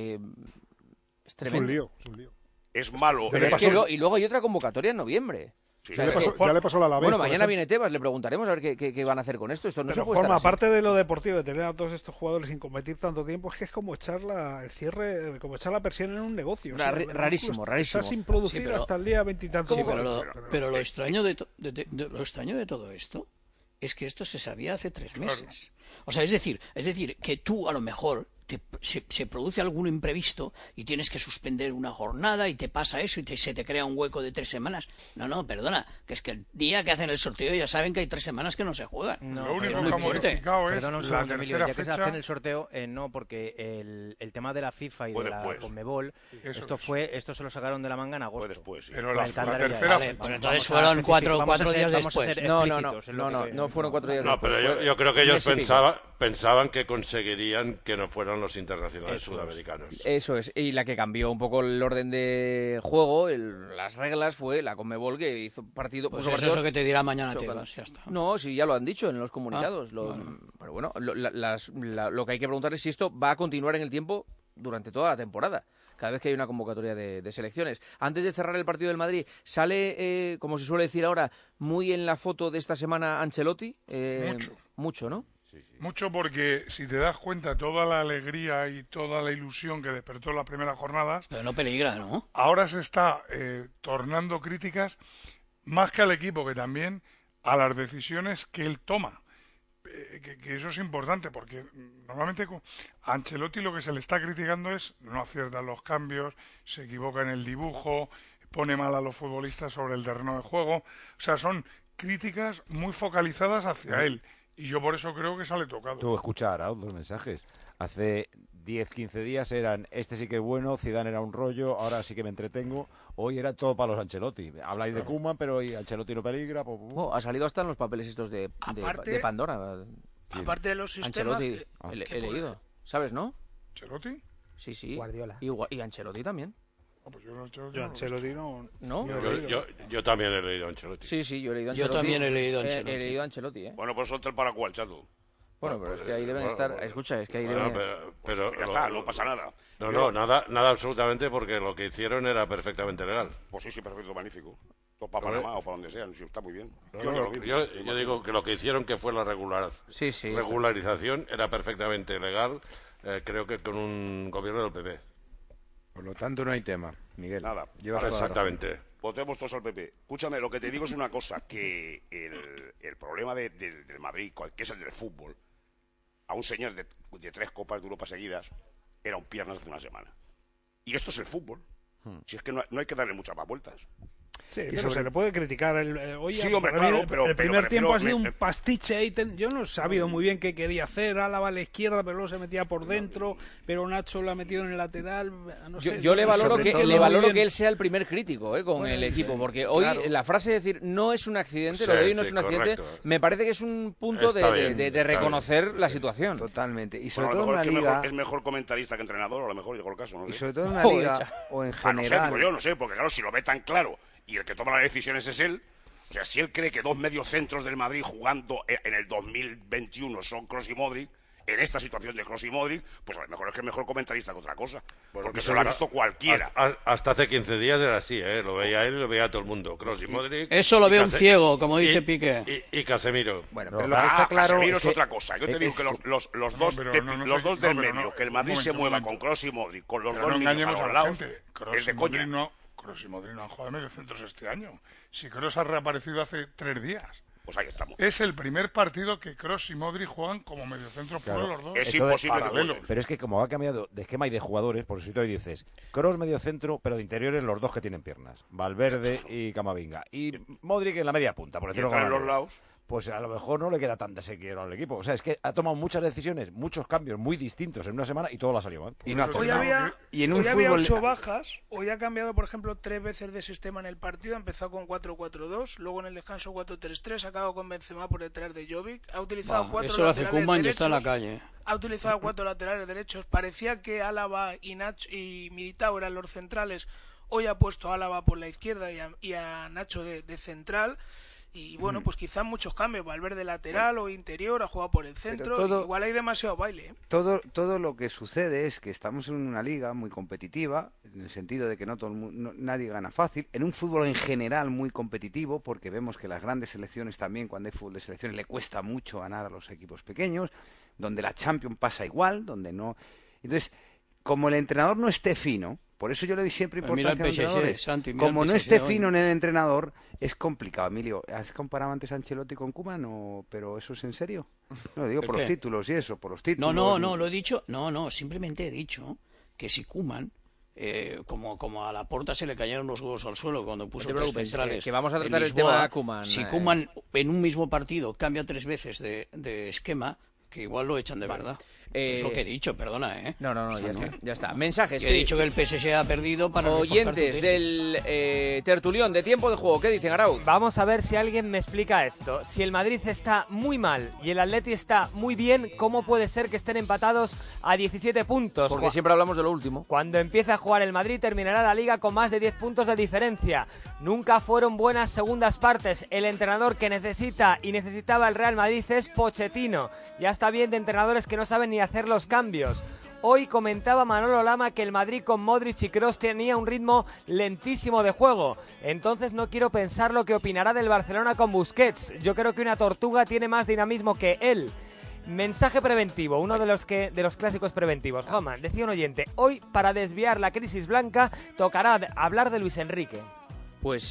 es tremendo. Es un lío. Es malo. Pero y luego hay otra convocatoria en noviembre. Sí. O sea, ya le pasó la Alavés. Bueno, mañana viene Tebas, le preguntaremos a ver qué van a hacer con esto. Esto no se puede estar así. Aparte de lo deportivo, de tener a todos estos jugadores sin competir tanto tiempo, es que es como echar el cierre, como echar la persiana en un negocio. Rarísimo. Está sin producir hasta el día 20 y tantos. Sí, pero lo extraño lo extraño de todo esto es que esto se sabía hace 3 meses. O sea, es decir, que tú a lo mejor se produce algún imprevisto y tienes que suspender una jornada y te pasa eso y se te crea un hueco de 3 semanas. No, perdona, que es que el día que hacen el sorteo ya saben que hay 3 semanas que no se juegan. Lo único que ha modificado es la tercera ya que se fecha. hacen el sorteo, no, porque el tema de la FIFA y de la Conmebol, esto se lo sacaron de la manga en agosto. Después, sí. Pero la tercera fecha. Bueno, entonces fueron 4 días después. No fueron 4 días después. No, pero yo creo que ellos pensaban que conseguirían que no fueran los internacionales sudamericanos. Eso es, y la que cambió un poco el orden de juego, las reglas, fue la Conmebol, que hizo partido... Pues eso es lo que te dirá mañana Tebas, ya está. No, sí, ya lo han dicho en los comunicados. Pero bueno, lo que hay que preguntar es si esto va a continuar en el tiempo durante toda la temporada, cada vez que hay una convocatoria de selecciones. Antes de cerrar el partido del Madrid, sale, como se suele decir ahora, muy en la foto de esta semana Ancelotti. Mucho, ¿no? Sí. Mucho, porque si te das cuenta toda la alegría y toda la ilusión que despertó en las primeras jornadas... Pero no peligra, ¿no? Ahora se está tornando críticas más que al equipo, que también a las decisiones que él toma. Que eso es importante, porque normalmente a Ancelotti lo que se le está criticando es no acierta los cambios, se equivoca en el dibujo, pone mal a los futbolistas sobre el terreno de juego. O sea, son críticas muy focalizadas hacia él. Y yo por eso creo que sale tocado. Tú escucha, Arauz, los mensajes. Hace 10, 15 días eran, este sí que es bueno, Zidane era un rollo, ahora sí que me entretengo. Hoy era todo para los Ancelotti. Habláis de Koeman, pero hoy Ancelotti no peligra. Ha salido hasta en los papeles estos de Pandora. Aparte de los sistemas... Ancelotti, he leído. ¿Sabes, no? ¿Ancelotti? Sí. Guardiola. Y Ancelotti también. Pues yo Ancelotti no. Yo también he leído Ancelotti. Sí, yo he leído Ancelotti. Yo también he leído Ancelotti. He leído Ancelotti, Bueno, pues son 3 para cuál, chato. Bueno, pero es que ahí deben estar... Escucha, es que ahí deben... Pero ya está, no pasa nada. Nada absolutamente, porque lo que hicieron era perfectamente legal. Pues sí, perfecto, magnífico. O para Panamá o para donde sea, está muy bien. Yo digo que lo que hicieron, que fue la regularización, era perfectamente legal, creo que con un gobierno del PP. Por lo tanto, no hay tema, Miguel. Nada. Exactamente. Votemos todos al PP. Escúchame, lo que te digo es una cosa, que el problema del Madrid, que es el del fútbol, a un señor de 3 Copas de Europa seguidas, era un piernas hace una semana. Y esto es el fútbol. Si es que no hay que darle muchas más vueltas. Sí, pero se le puede criticar. Sí, hombre, claro, pero el primer tiempo ha sido un pastiche ahí. Yo no he sabido muy bien qué quería hacer. Álava a la izquierda, pero luego se metía por dentro. Pero Nacho lo ha metido en el lateral. No sé, yo le valoro que él sea el primer crítico con el equipo. Porque hoy la frase de decir no es un accidente, lo de hoy no es un accidente, me parece que es un punto de reconocer la situación. Totalmente. Y sobre todo en una liga... Es mejor comentarista que entrenador, a lo mejor, digo el caso. No sé. Y sobre todo en una liga, o en general... Yo no sé, porque claro, si lo ve tan claro y el que toma las decisiones es él, o sea, si él cree que 2 mediocentros del Madrid jugando en el 2021 son Kroos y Modric, en esta situación de Kroos y Modric, pues a lo mejor es que es mejor comentarista que otra cosa, porque se lo ha visto cualquiera. Hasta hace 15 días era así, lo veía él y lo veía todo el mundo, Kroos y Modric. Eso lo ve un ciego, como dice Piqué. Y Casemiro. Bueno, pero lo que está claro Casemiro es otra cosa. Yo te digo que los dos del medio, que el Madrid se mueva con Kroos y Modric, con los 2 niños a los lados, es de coña. Kroos y Modric no han jugado medio centros este año. Si Kroos ha reaparecido hace 3 días. Pues ahí estamos. Es el primer partido que Kroos y Modric juegan como mediocentro puro los dos. Es imposible paralelos. Pero es que como ha cambiado de esquema y de jugadores, por eso tú dices, Kroos mediocentro, pero de interiores los 2 que tienen piernas. Valverde y Camavinga. Y Modric en la media punta, por decirlo en los lados. pues a lo mejor no le queda tan desequilibrado al equipo. O sea, es que ha tomado muchas decisiones, muchos cambios muy distintos en una semana y todo le ha salido mal. Hoy había 8 bajas, hoy ha cambiado, por ejemplo, 3 veces de sistema en el partido, ha empezado con 4-4-2, luego en el descanso 4-3-3, ha acabado con Benzema por detrás de Jovic, ha utilizado 4 eso lo hace laterales Koeman y derechos, está en la calle. Ha utilizado 4 laterales derechos, parecía que Álava y Nacho y Militao eran los centrales, hoy ha puesto a Álava por la izquierda y a Nacho de central. Y bueno, pues quizás muchos cambios, Valverde lateral o interior, ha jugado por el centro, igual hay demasiado baile. Todo lo que sucede es que estamos en una liga muy competitiva, en el sentido de que nadie gana fácil, en un fútbol en general muy competitivo, porque vemos que las grandes selecciones también, cuando hay fútbol de selecciones, le cuesta mucho ganar a los equipos pequeños, donde la Champions pasa igual, donde no... Entonces, como el entrenador no esté fino, por eso yo le doy siempre importancia a los entrenadores. Santi, como no esté fino en el entrenador, es complicado. Emilio, ¿has comparado antes a Ancelotti con Koeman? ¿Pero eso es en serio? No, lo digo por los títulos y eso, por los títulos. No, lo he dicho. No, simplemente he dicho que si Koeman, como a Laporta se le cayeron los huevos al suelo cuando puso tres centrales. Que vamos a tratar el tema de Koeman. Si Koeman en un mismo partido cambia 3 veces de esquema, que igual lo echan de verdad. Es lo que he dicho, perdona, ¿eh? No, ya está. Mensajes. He dicho que el PSG ha perdido para oyentes del tertulión de Tiempo de Juego. ¿Qué dicen, Arauz? Vamos a ver si alguien me explica esto. Si el Madrid está muy mal y el Atleti está muy bien, ¿cómo puede ser que estén empatados a 17 puntos? Porque siempre hablamos de lo último. Cuando empiece a jugar el Madrid terminará la Liga con más de 10 puntos de diferencia. Nunca fueron buenas segundas partes. El entrenador que necesitaba el Real Madrid es Pochettino. Ya está bien de entrenadores que no saben ni hacer los cambios. Hoy comentaba Manolo Lama que el Madrid con Modric y Kroos tenía un ritmo lentísimo de juego. Entonces no quiero pensar lo que opinará del Barcelona con Busquets. Yo creo que una tortuga tiene más dinamismo que él. Mensaje preventivo, uno de los clásicos preventivos. Roman, decía un oyente, hoy para desviar la crisis blanca tocará hablar de Luis Enrique. Pues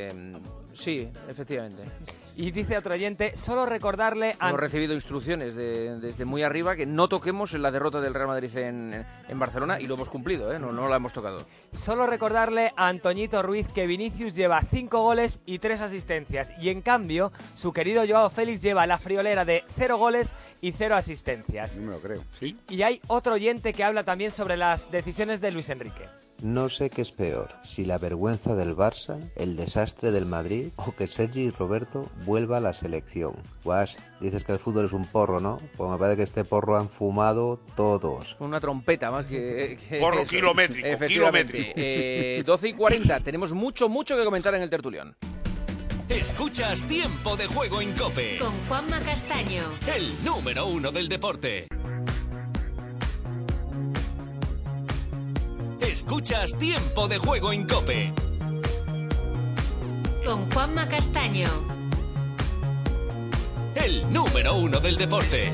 sí, efectivamente. Y dice otro oyente, solo recordarle... Hemos recibido instrucciones desde muy arriba que no toquemos la derrota del Real Madrid en Barcelona y lo hemos cumplido, ¿eh? No la hemos tocado. Solo recordarle a Antoñito Ruiz que Vinicius lleva 5 goles y 3 asistencias y en cambio su querido Joao Félix lleva la friolera de 0 goles y 0 asistencias. No me lo creo. ¿Sí? Y hay otro oyente que habla también sobre las decisiones de Luis Enrique. No sé qué es peor, si la vergüenza del Barça, el desastre del Madrid o que Sergi Roberto vuelva a la selección. Guas, dices que el fútbol es un porro, ¿no? Pues me parece que este porro han fumado todos. Una trompeta más que porro eso. Kilométrico. 12:40, tenemos mucho que comentar en el tertulión. Escuchas Tiempo de Juego en COPE. Con Juanma Castaño. El número 1 del deporte. Escuchas Tiempo de Juego en COPE. Con Juanma Castaño. El número 1 del deporte.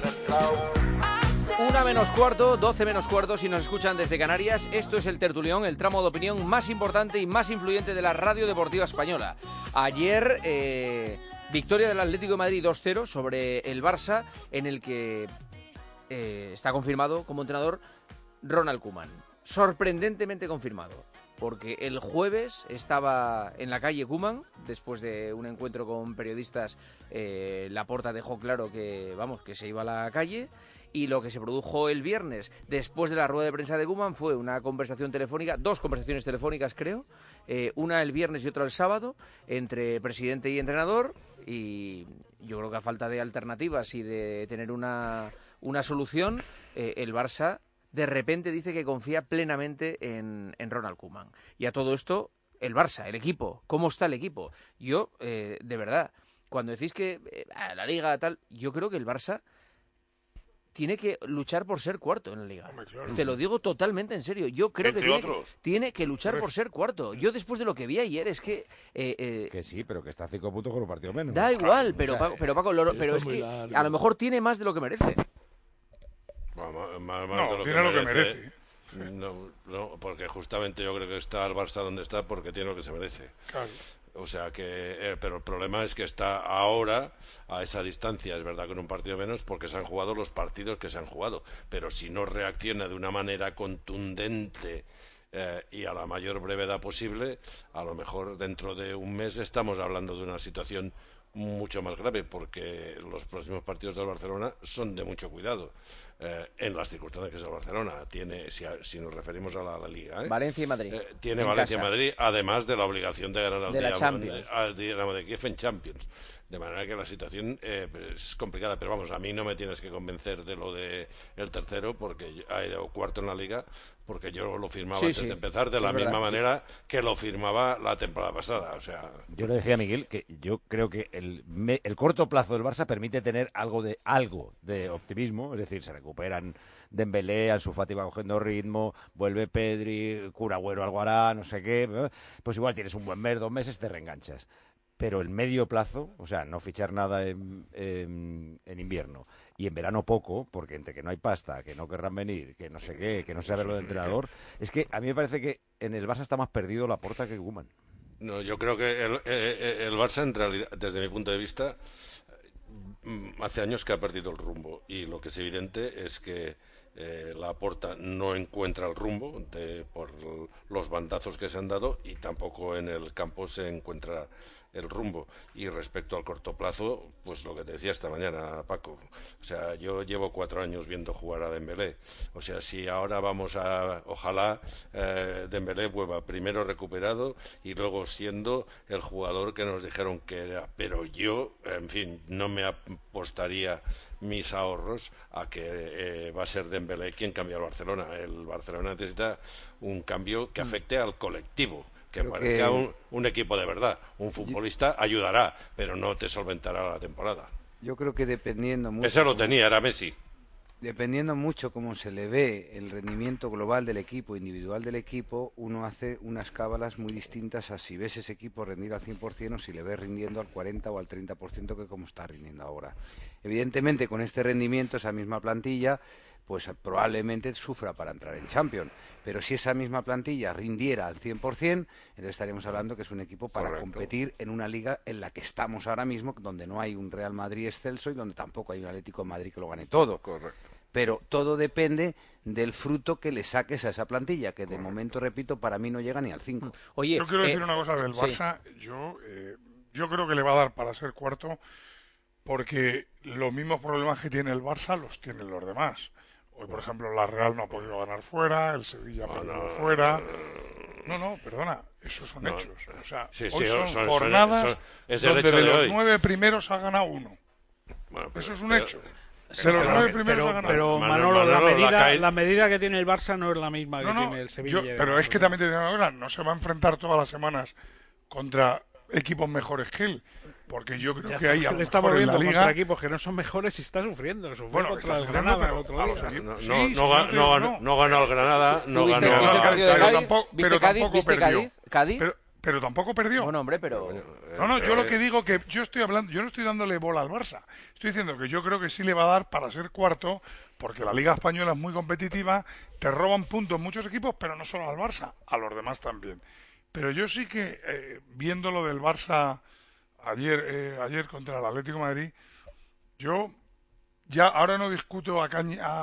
1 menos cuarto, 12 menos cuarto, si nos escuchan desde Canarias. Esto es el tertulión, el tramo de opinión más importante y más influyente de la radio deportiva española. Ayer, victoria del Atlético de Madrid 2-0 sobre el Barça, en el que está confirmado como entrenador Ronald Koeman. Sorprendentemente confirmado, porque el jueves estaba en la calle Koeman, después de un encuentro con periodistas. Laporta dejó claro que se iba a la calle, y lo que se produjo el viernes, después de la rueda de prensa de Koeman, fue una conversación telefónica, 2 conversaciones telefónicas creo, una el viernes y otra el sábado, entre presidente y entrenador, y yo creo que a falta de alternativas y de tener una solución, el Barça de repente dice que confía plenamente en Ronald Koeman. Y a todo esto, el Barça, el equipo, ¿cómo está el equipo? Yo, de verdad, cuando decís que la Liga tal, yo creo que el Barça tiene que luchar por ser cuarto en la Liga. Hombre, claro. Te lo digo totalmente en serio. Yo creo que tiene que luchar por ser cuarto. Yo después de lo que vi ayer es que... que sí, pero que está a 5 puntos con un partido menos. Da igual, pero o sea, Paco, pero es que a lo mejor tiene más de lo que merece. No, tiene lo que merece. No, porque justamente yo creo que está el Barça donde está porque tiene lo que se merece. Claro. O sea que, pero el problema es que está ahora a esa distancia, es verdad, con un partido menos, porque se han jugado los partidos que se han jugado. Pero si no reacciona de una manera contundente y a la mayor brevedad posible, a lo mejor dentro de un mes estamos hablando de una situación mucho más grave, porque los próximos partidos del Barcelona son de mucho cuidado. En las circunstancias que es el Barcelona tiene, si nos referimos a la Liga, Valencia y Madrid tiene Valencia y Madrid, además de la obligación de ganar al Dinamo de Kiev en Champions, de manera que la situación es complicada, pero vamos, a mí no me tienes que convencer de lo de el tercero o cuarto en la Liga, porque yo lo firmaba antes de empezar de la misma manera que lo firmaba la temporada pasada. O sea, yo le decía a Miguel que yo creo que el corto plazo del Barça permite tener algo de optimismo, es decir, se recuperan Dembélé, Ansu Fati va cogiendo ritmo, vuelve Pedri, Kun Agüero algo hará, no sé qué, pues igual tienes un buen mes, 2 meses, te reenganchas. Pero el medio plazo, o sea, no fichar nada en invierno y en verano poco, porque entre que no hay pasta, que no querrán venir, que no sé qué, que no se sabe lo de entrenador, es que a mí me parece que en el Barça está más perdido Laporta que Koeman. No, yo creo que el Barça, en realidad, desde mi punto de vista, hace años que ha perdido el rumbo, y lo que es evidente es que Laporta no encuentra el rumbo por los bandazos que se han dado, y tampoco en el campo se encuentra el rumbo. Y respecto al corto plazo, pues lo que te decía esta mañana, Paco, o sea, yo llevo 4 años viendo jugar a Dembélé, o sea, si ahora ojalá Dembélé vuelva primero recuperado y luego siendo el jugador que nos dijeron que era, pero yo, en fin, no me apostaría mis ahorros a que va a ser Dembélé quien cambie al Barcelona. El Barcelona necesita un cambio que afecte al colectivo, que parezca un equipo de verdad. Un futbolista ayudará, pero no te solventará la temporada. Yo creo que dependiendo mucho... Ese lo tenía, era Messi. Dependiendo mucho cómo se le ve el rendimiento global del equipo, individual del equipo, uno hace unas cábalas muy distintas a si ves ese equipo rendir al 100% o si le ves rindiendo al 40 o al 30% que como está rindiendo ahora. Evidentemente, con este rendimiento, esa misma plantilla, pues probablemente sufra para entrar en Champions. Pero si esa misma plantilla rindiera al 100%, entonces estaríamos hablando que es un equipo para competir en una liga en la que estamos ahora mismo, donde no hay un Real Madrid excelso y donde tampoco hay un Atlético de Madrid que lo gane todo. Correcto. Pero todo depende del fruto que le saques a esa plantilla, que de momento, repito, para mí no llega ni al 5. Oye, yo quiero decir una cosa del Barça. Sí. Yo creo que le va a dar para ser cuarto, porque los mismos problemas que tiene el Barça los tienen los demás. Hoy, por ejemplo, la Real no ha podido ganar fuera, el Sevilla ha perdido fuera. No, perdona, esos son hechos. O sea, hoy son jornadas donde de los 9 primeros ha ganado 1. Bueno, eso es un hecho. De los 9 primeros ha ganado 1. Pero Manolo, la medida que tiene el Barça no es la misma que tiene el Sevilla. Pero es que también te digo una cosa, no se va a enfrentar todas las semanas contra equipos mejores que él. Porque yo creo que ahí a lo estamos mejor en viendo la Liga... contra equipos que no son mejores y está sufriendo. Bueno, contra el Granada el otro día. No ganó el Granada, no ganó... ¿Viste el partido de Cádiz? ¿Viste Cádiz? ¿Viste Cádiz? Pero tampoco perdió. Bueno, hombre, pero... No, yo lo que digo que yo no estoy dándole bola al Barça. Estoy diciendo que yo creo que sí le va a dar para ser cuarto, porque la Liga Española es muy competitiva, te roban puntos muchos equipos, pero no solo al Barça, a los demás también. Pero yo sí que, viendo lo del Barça ayer contra el Atlético de Madrid, yo ya ahora no discuto a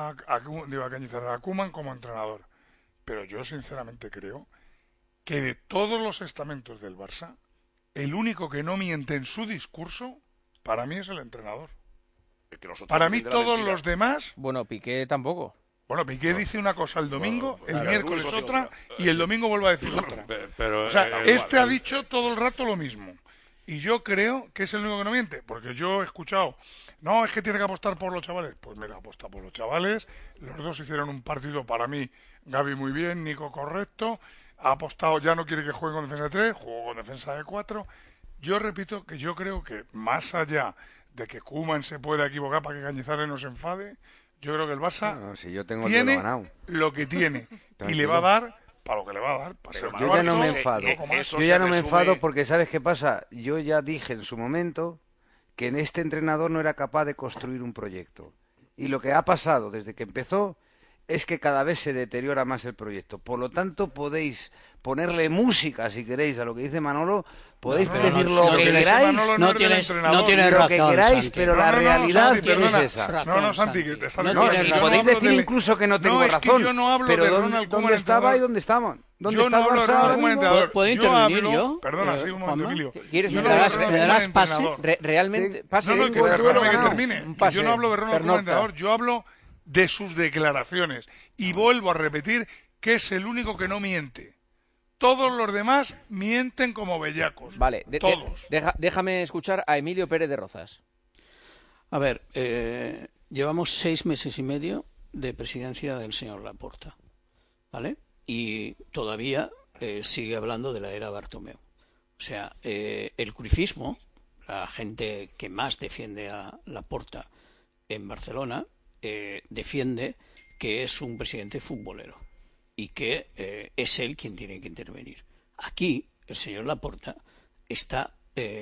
Koeman como entrenador, pero yo sinceramente creo que de todos los estamentos del Barça, el único que no miente en su discurso, para mí es el entrenador. Para mí todos los demás... Bueno, Piqué tampoco. Bueno, Piqué dice una cosa el domingo, el miércoles otra, y el domingo vuelve a decir otra. O sea, ha dicho todo el rato lo mismo. Y yo creo que es el único que no miente, porque yo he escuchado, no, es que tiene que apostar por los chavales. Pues mira, aposta por los chavales, los dos hicieron un partido para mí, Gavi muy bien, Nico correcto, ha apostado, ya no quiere que juegue con defensa de 3, jugó con defensa de 4. Yo repito que yo creo que más allá de que Koeman se pueda equivocar para que Cañizares no se enfade, yo creo que el Barça tiene lo que tiene y le va a dar... para lo que le va a dar. Yo ya no me enfado. Yo ya no me enfado porque ¿sabes qué pasa? Yo ya dije en su momento que en este entrenador no era capaz de construir un proyecto. Y lo que ha pasado desde que empezó es que cada vez se deteriora más el proyecto. Por lo tanto, podéis ponerle música, si queréis, a lo que dice Manolo, podéis decir lo que queráis, no tienes razón, que queráis, pero la realidad es esa. Santi, y podéis decir incluso que no tengo razón, pero ¿dónde estaba y dónde estaban? ¿Dónde yo está no el hablo de Barça ahora Ronaldo como mismo? entrenador. ¿Puedo Yo intervenir hablo- yo? Perdona, sí, un momento, Juanma. Emilio. ¿Quieres Yo no entrar? hablo de ¿Me Ronaldo darás como pase? entrenador. Realmente, pase. No, que déjame que termine. Un pase, Yo no hablo de Ronaldo como pernocta. entrenador, yo hablo de sus declaraciones. Y vuelvo a repetir que es el único que no miente. Todos los demás mienten como bellacos. Vale, todos. déjame escuchar a Emilio Pérez de Rozas. A ver, llevamos 6 meses y medio de presidencia del señor Laporta, ¿vale? Y todavía sigue hablando de la era Bartomeu. O sea, el cruyffismo, la gente que más defiende a Laporta en Barcelona, defiende que es un presidente futbolero y que es él quien tiene que intervenir. Aquí, el señor Laporta está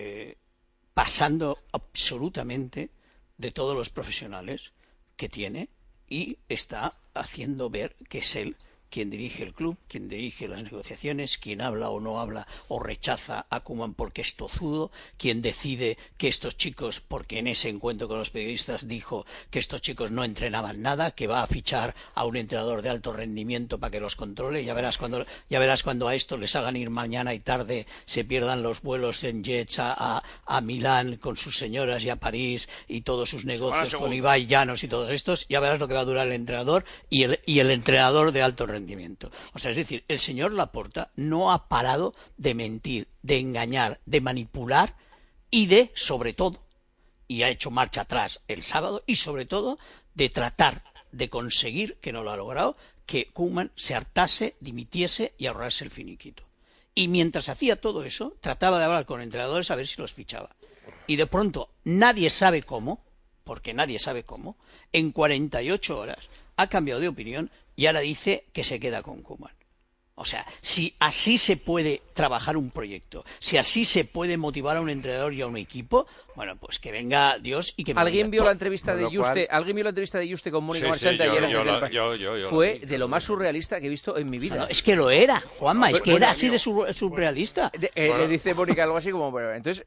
pasando absolutamente de todos los profesionales que tiene y está haciendo ver que es él quien dirige el club, quien dirige las negociaciones, quien habla o no habla o rechaza a Koeman porque es tozudo, quien decide que estos chicos, porque en ese encuentro con los periodistas dijo que estos chicos no entrenaban nada, que va a fichar a un entrenador de alto rendimiento para que los controle. Ya verás cuando a estos les hagan ir mañana y tarde, se pierdan los vuelos en jets a Milán con sus señoras y a París y todos sus negocios con Ibai Llanos y todos estos, ya verás lo que va a durar el entrenador y el entrenador de alto rendimiento. O sea, es decir, el señor Laporta no ha parado de mentir, de engañar, de manipular y de, sobre todo, y ha hecho marcha atrás el sábado, y sobre todo, de tratar de conseguir, que no lo ha logrado, que Koeman se hartase, dimitiese y ahorrase el finiquito. Y mientras hacía todo eso, trataba de hablar con entrenadores a ver si los fichaba. Y de pronto, nadie sabe cómo, porque nadie sabe cómo, en 48 horas ha cambiado de opinión y ahora dice que se queda con Koeman. O sea, si así se puede trabajar un proyecto, si así se puede motivar a un entrenador y a un equipo, bueno, pues que venga Dios y que me ¿Alguien diga vio todo. la entrevista de Yuste? ¿Alguien vio la entrevista de Yuste con Mónica Marchante ayer? Fue de lo más surrealista que he visto en mi vida. No, es que lo era, Juanma, es que era así de surrealista. Le dice Mónica algo así como, bueno, entonces,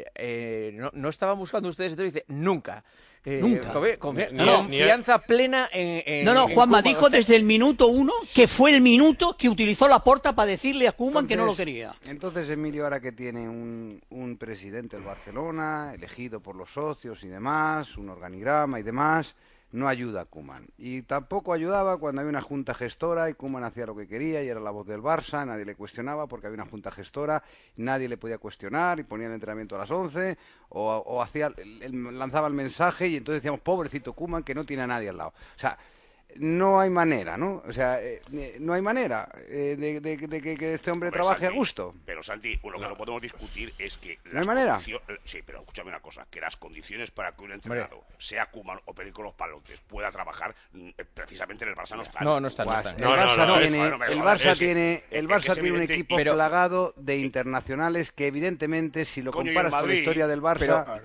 no estaban buscando ustedes, entonces dice, nunca. Nunca. Confianza plena en No, Juanma Koeman, dijo o sea, desde el minuto 1 que fue el minuto que utilizó Laporta para decirle a Koeman que no lo quería. Entonces, Emilio, ahora que tiene un presidente del Barcelona, elegido por los socios y demás, un organigrama y demás, no ayuda a Koeman. Y tampoco ayudaba cuando había una junta gestora y Koeman hacía lo que quería y era la voz del Barça, nadie le cuestionaba porque había una junta gestora, nadie le podía cuestionar y ponía el entrenamiento a las 11 o hacía, lanzaba el mensaje y entonces decíamos, pobrecito Koeman que no tiene a nadie al lado. O sea, no hay manera, ¿no? O sea, no hay manera de que este hombre trabaje Santi, a gusto. Pero, Santi, lo que no podemos discutir es que... ¿No hay manera? Sí, pero escúchame una cosa, que las condiciones para que un entrenador, sea Koeman o Perico Los Palotes, pueda trabajar precisamente en el Barça no están. No están. El Barça tiene un equipo plagado de internacionales que evidentemente, si lo comparas con la historia del Barça...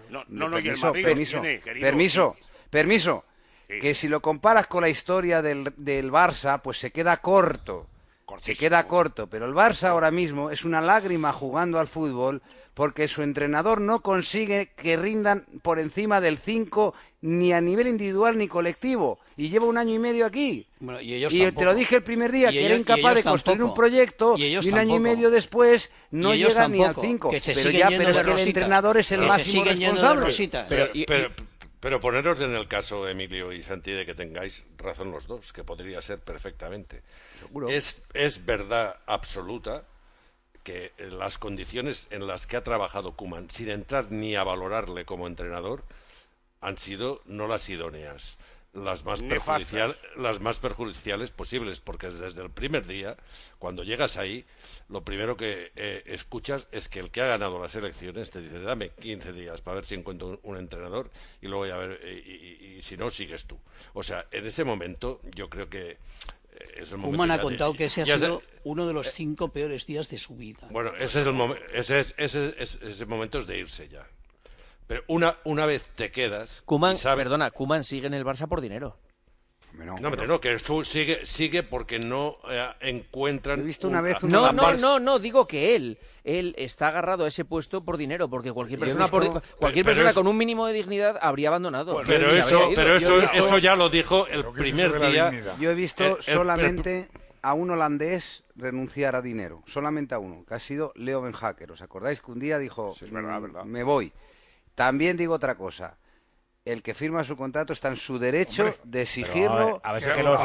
Permiso. Que si lo comparas con la historia del Barça, pues se queda corto. Se queda corto. Pero el Barça ahora mismo es una lágrima jugando al fútbol porque su entrenador no consigue que rindan por encima del 5 ni a nivel individual ni colectivo. Y lleva 1 año y medio aquí. Bueno, y te lo dije el primer día, que era incapaz de construir un proyecto y 1 año y medio después no llega ni al 5. Pero es que el entrenador es el máximo responsable. Pero poneros en el caso, Emilio y Santi, de que tengáis razón los dos, que podría ser perfectamente. Es verdad absoluta que las condiciones en las que ha trabajado Koeman, sin entrar ni a valorarle como entrenador, han sido no las idóneas, las más perjudiciales posibles, porque desde el primer día, cuando llegas ahí, lo primero que escuchas es que el que ha ganado las elecciones te dice, dame 15 días para ver si encuentro un entrenador y luego ya ver, y si no, sigues tú. O sea, en ese momento yo creo que es el momento. Koeman ha contado que ese ha sido uno de los 5 peores días de su vida. Bueno, ese momento es de irse ya. Pero una vez te quedas... Koeman sigue en el Barça por dinero. No, que sigue porque no encuentran... He visto una vez No, digo que él está agarrado a ese puesto por dinero, porque cualquier persona con un mínimo de dignidad habría abandonado. Bueno, pero eso ya lo dijo el primer día. Yo he visto solamente... a un holandés renunciar a dinero, solamente a uno, que ha sido Leo Ben Hacker. ¿Os acordáis que un día dijo, Sí, es verdad. me voy? También digo otra cosa. El que firma su contrato está en su derecho de exigirlo, a ver si que los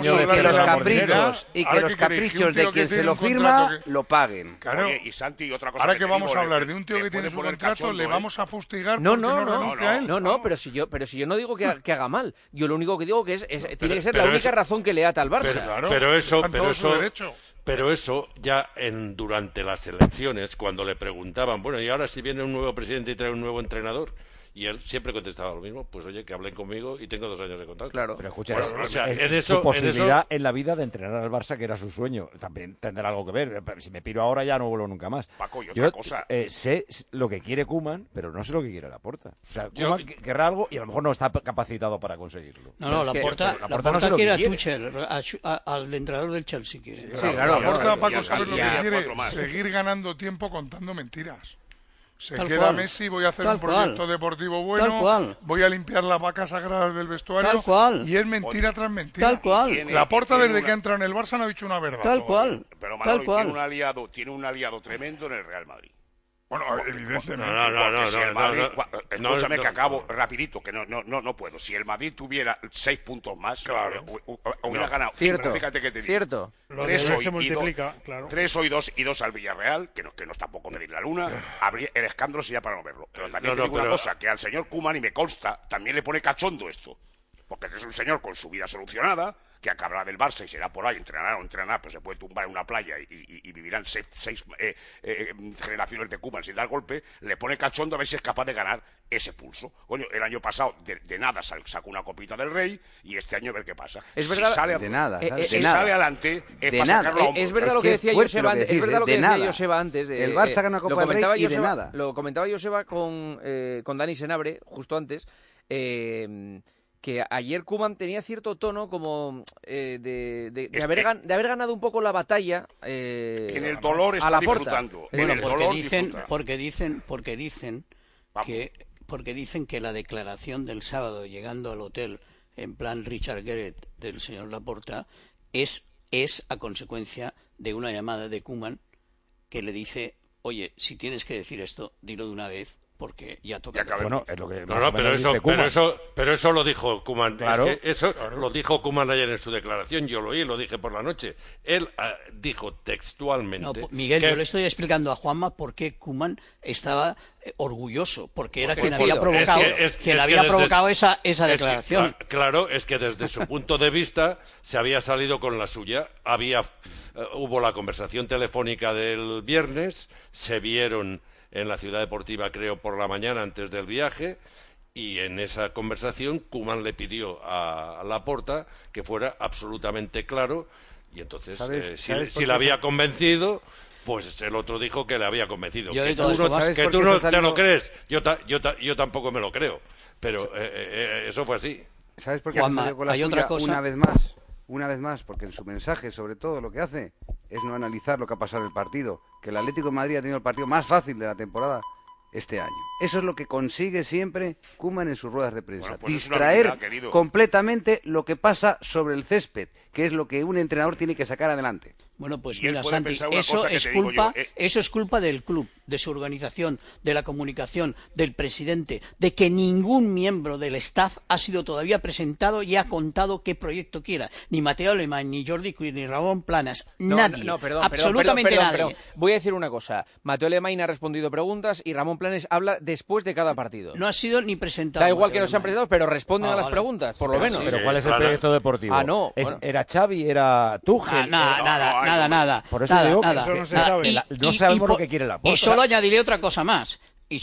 caprichos de quien se lo firma lo paguen. Claro. Oye, y Santi, otra cosa Ahora que que te vamos digo, a hablar le- de un tío le que tiene puede su poner contrato, cachondo, le vamos a fustigar No, porque no, no renuncia a él. no, pero si yo no digo que haga mal. Yo lo único que digo que tiene que ser la pero única eso- razón que le ata al Barça. Pero eso ya durante las elecciones, cuando le preguntaban, bueno, y ahora si viene un nuevo presidente y trae un nuevo entrenador, y él siempre contestaba lo mismo, pues oye, que hablen conmigo y tengo 2 años de contrato. Claro. Pero escucha, Bueno, es, o sea, es en su eso- posibilidad en la vida de entrenar al Barça, que era su sueño. También tendrá algo que ver. Si me piro ahora ya no vuelvo nunca más. Paco, y Yo otra cosa. sé lo que quiere Koeman, pero no sé lo que quiere Laporta. O sea, Yo- Koeman querrá algo y a lo mejor no está capacitado para conseguirlo. No, Laporta Laporta no sé lo quiere que a Tuchel, al entrenador del Chelsea. Quiere. Laporta, Paco, ¿sabes lo que quiere? 4 más. Seguir ganando tiempo contando mentiras. Se Tal queda cual. Messi, voy a hacer Tal un proyecto cual. deportivo Tal bueno, cual. voy a limpiar las vacas sagradas del vestuario. Tal cual. Y es mentira tras mentira. Tal cual. Laporta, Tiene desde una- que ha entrado en el Barça, no ha dicho una verdad. Tal cual. Pero Tal Manolo, cual. tiene un aliado tremendo en el Real Madrid. Bueno, evidentemente. Porque si el Madrid, escúchame no, que acabo rapidito, que no puedo. Si el Madrid tuviera 6 puntos más, hubiera ganado. Cierto, Fíjate que te digo. cierto. Lo 3 de hoy se y multiplica, 2, claro. 3 hoy 2 y 2 al Villarreal, que no es tampoco medir la luna. El escándalo sería para no verlo. Pero también te digo una cosa, que al señor Koeman, y me consta, también le pone cachondo esto. Porque es un señor con su vida solucionada, que acabará del Barça y será por ahí, entrenará, pues se puede tumbar en una playa y vivirán 6 generaciones de Koeman sin dar golpe. Le pone cachondo a ver si es capaz de ganar ese pulso. Coño, el año pasado de nada sacó una copita del Rey, y este año a ver qué pasa. Es verdad, si sale, de nada, si de nada. sale adelante, es De para nada. sacarlo a hombros. Es verdad lo que Qué decía fuerte Joseba lo que antes. Es decís, verdad lo que de decía nada. Joseba antes. El Barça gana Copa del Rey y de nada. Lo comentaba Joseba con Dani Senabre justo antes. Que ayer Koeman tenía cierto tono como de haber ganado un poco la batalla en el dolor a está la Porta. disfrutando. Bueno, En el dolor porque dicen que la declaración del sábado llegando al hotel en plan Richard Gere del señor Laporta es a consecuencia de una llamada de Koeman que le dice, oye, si tienes que decir esto, dilo de una vez, porque ya toca. Bueno, es lo que pero eso lo dijo Koeman. Claro. Es que eso lo dijo Koeman ayer en su declaración. Yo lo oí, lo dije por la noche. Él dijo textualmente. No, Miguel, yo le estoy explicando a Juanma por qué Koeman estaba orgulloso, porque era quien había provocado, provocado esa declaración. Claro, es que desde su punto de vista se había salido con la suya. Hubo la conversación telefónica del viernes, se vieron en la Ciudad Deportiva, creo, por la mañana antes del viaje, y en esa conversación Koeman le pidió a Laporta que fuera absolutamente claro, y entonces si le había convencido, pues el otro dijo que le había convencido. Que tú no te lo crees, yo tampoco me lo creo, pero eso fue así. ¿Sabes por qué Juanma, salió con la hay suya otra cosa. Una vez más, porque en su mensaje, sobre todo, lo que hace es no analizar lo que ha pasado en el partido, que el Atlético de Madrid ha tenido el partido más fácil de la temporada este año. Eso es lo que consigue siempre Koeman en sus ruedas de prensa. Bueno, pues distraer es una habilidad, querido. completamente lo que pasa sobre el césped, que es lo que un entrenador tiene que sacar adelante. Bueno, pues Y él mira, puede Santi, pensar una eso cosa que es te digo culpa, yo, eso es culpa del club, de su organización, de la comunicación, del presidente, de que ningún miembro del staff ha sido todavía presentado y ha contado qué proyecto quiera. Ni Mateo Alemán, ni Jordi Cruyff, ni Ramón Planas, nadie, absolutamente nadie. Perdón. Voy a decir una cosa. Mateo Alemán ha respondido preguntas y Ramón Planes habla después de cada partido. No ha sido ni presentado. Da igual Mateo que no se han Alemán. presentado, pero responden a las preguntas, por lo menos. Pero ¿cuál es el proyecto deportivo? Ah, no. Bueno. ¿Era Xavi? ¿Era Tuchel? Nada. Por eso digo que eso no se sabe. No sabemos lo que quiere Laporta. Y solo añadiré otra cosa más.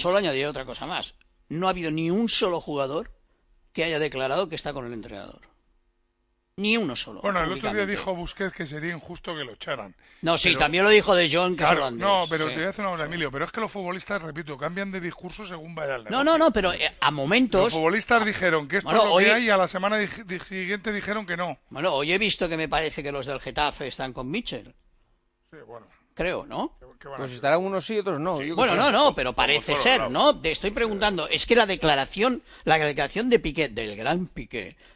No ha habido ni un solo jugador que haya declarado que está con el entrenador. Ni uno solo. Bueno, el otro día públicamente. dijo Busquets que sería injusto que lo echaran. No, sí, Pero- también lo dijo De Jong, que es Claro, holandés. no, pero Sí. te voy a decir una cosa, Emilio, pero es que los futbolistas, repito, cambian de discurso según vaya el negocio. No, pero a momentos... Los futbolistas dijeron que esto Bueno, es lo hoy- que hay y a la semana siguiente dijeron que no. Bueno, hoy he visto que me parece que los del Getafe están con Mitchell. Sí, bueno. Creo, ¿no? Pues estarán unos sí y otros no. Bueno, no, pero parece ser, ¿no? Te estoy preguntando, es que la declaración de Piqué, del gran Piqué,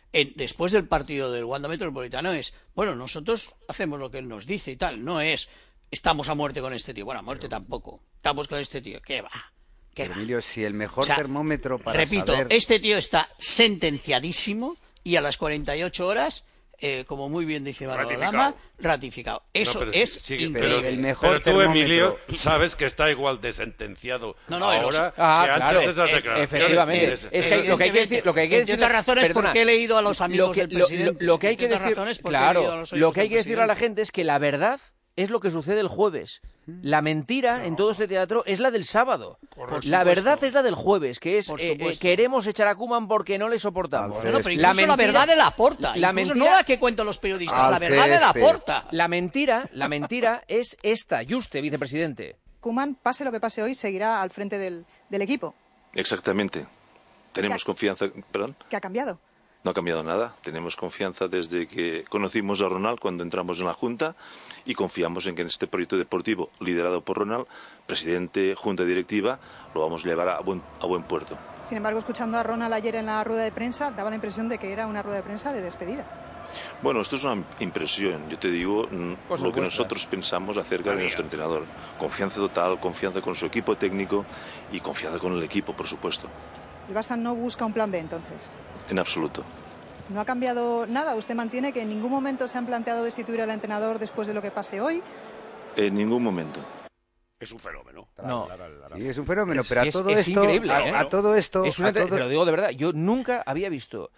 después del partido del Wanda Metropolitano es, bueno, nosotros hacemos lo que él nos dice y tal, no es, estamos a muerte con este tío. Bueno, a muerte tampoco, estamos con este tío, ¿qué va? Pero, Emilio, si el mejor termómetro para repito, saber... este tío está sentenciadísimo y a las 48 horas... como muy bien dice Manolo Lama, ratificado. Eso es increíble. Pero tú, Emilio, sabes que está igual de sentenciado ahora que antes de esas declaraciones. Efectivamente. Es que lo que hay que decir... Entre otras razones, porque he leído a los amigos del presidente. Lo que hay que decir... Claro, lo que hay que decirle a la gente es que la verdad es lo que sucede el jueves. La mentira en todo este teatro es la del sábado. La verdad es la del jueves, que es queremos echar a Koeman porque no le soportamos. Pero incluso la verdad de Laporta. La mentira, no la que cuentan los periodistas, la verdad de Laporta. La mentira es esta. Juste, vicepresidente. Koeman, pase lo que pase hoy, seguirá al frente del equipo. Exactamente. Tenemos confianza... ¿Perdón? ¿Qué ha cambiado? No ha cambiado nada. Tenemos confianza desde que conocimos a Ronald cuando entramos en la Junta y confiamos en que en este proyecto deportivo liderado por Ronald, presidente, Junta Directiva, lo vamos a llevar a buen puerto. Sin embargo, escuchando a Ronald ayer en la rueda de prensa, daba la impresión de que era una rueda de prensa de despedida. Bueno, esto es una impresión. Yo te digo lo que nosotros pensamos acerca de nuestro entrenador. Confianza total, confianza con su equipo técnico y confianza con el equipo, por supuesto. ¿El Barça no busca un plan B, entonces? En absoluto. ¿No ha cambiado nada? ¿Usted mantiene que en ningún momento se han planteado destituir al entrenador después de lo que pase hoy? En ningún momento. Es un fenómeno. No. Sí, es un fenómeno, pero a todo es esto... increíble, a todo esto... Te lo digo de verdad, yo nunca había visto...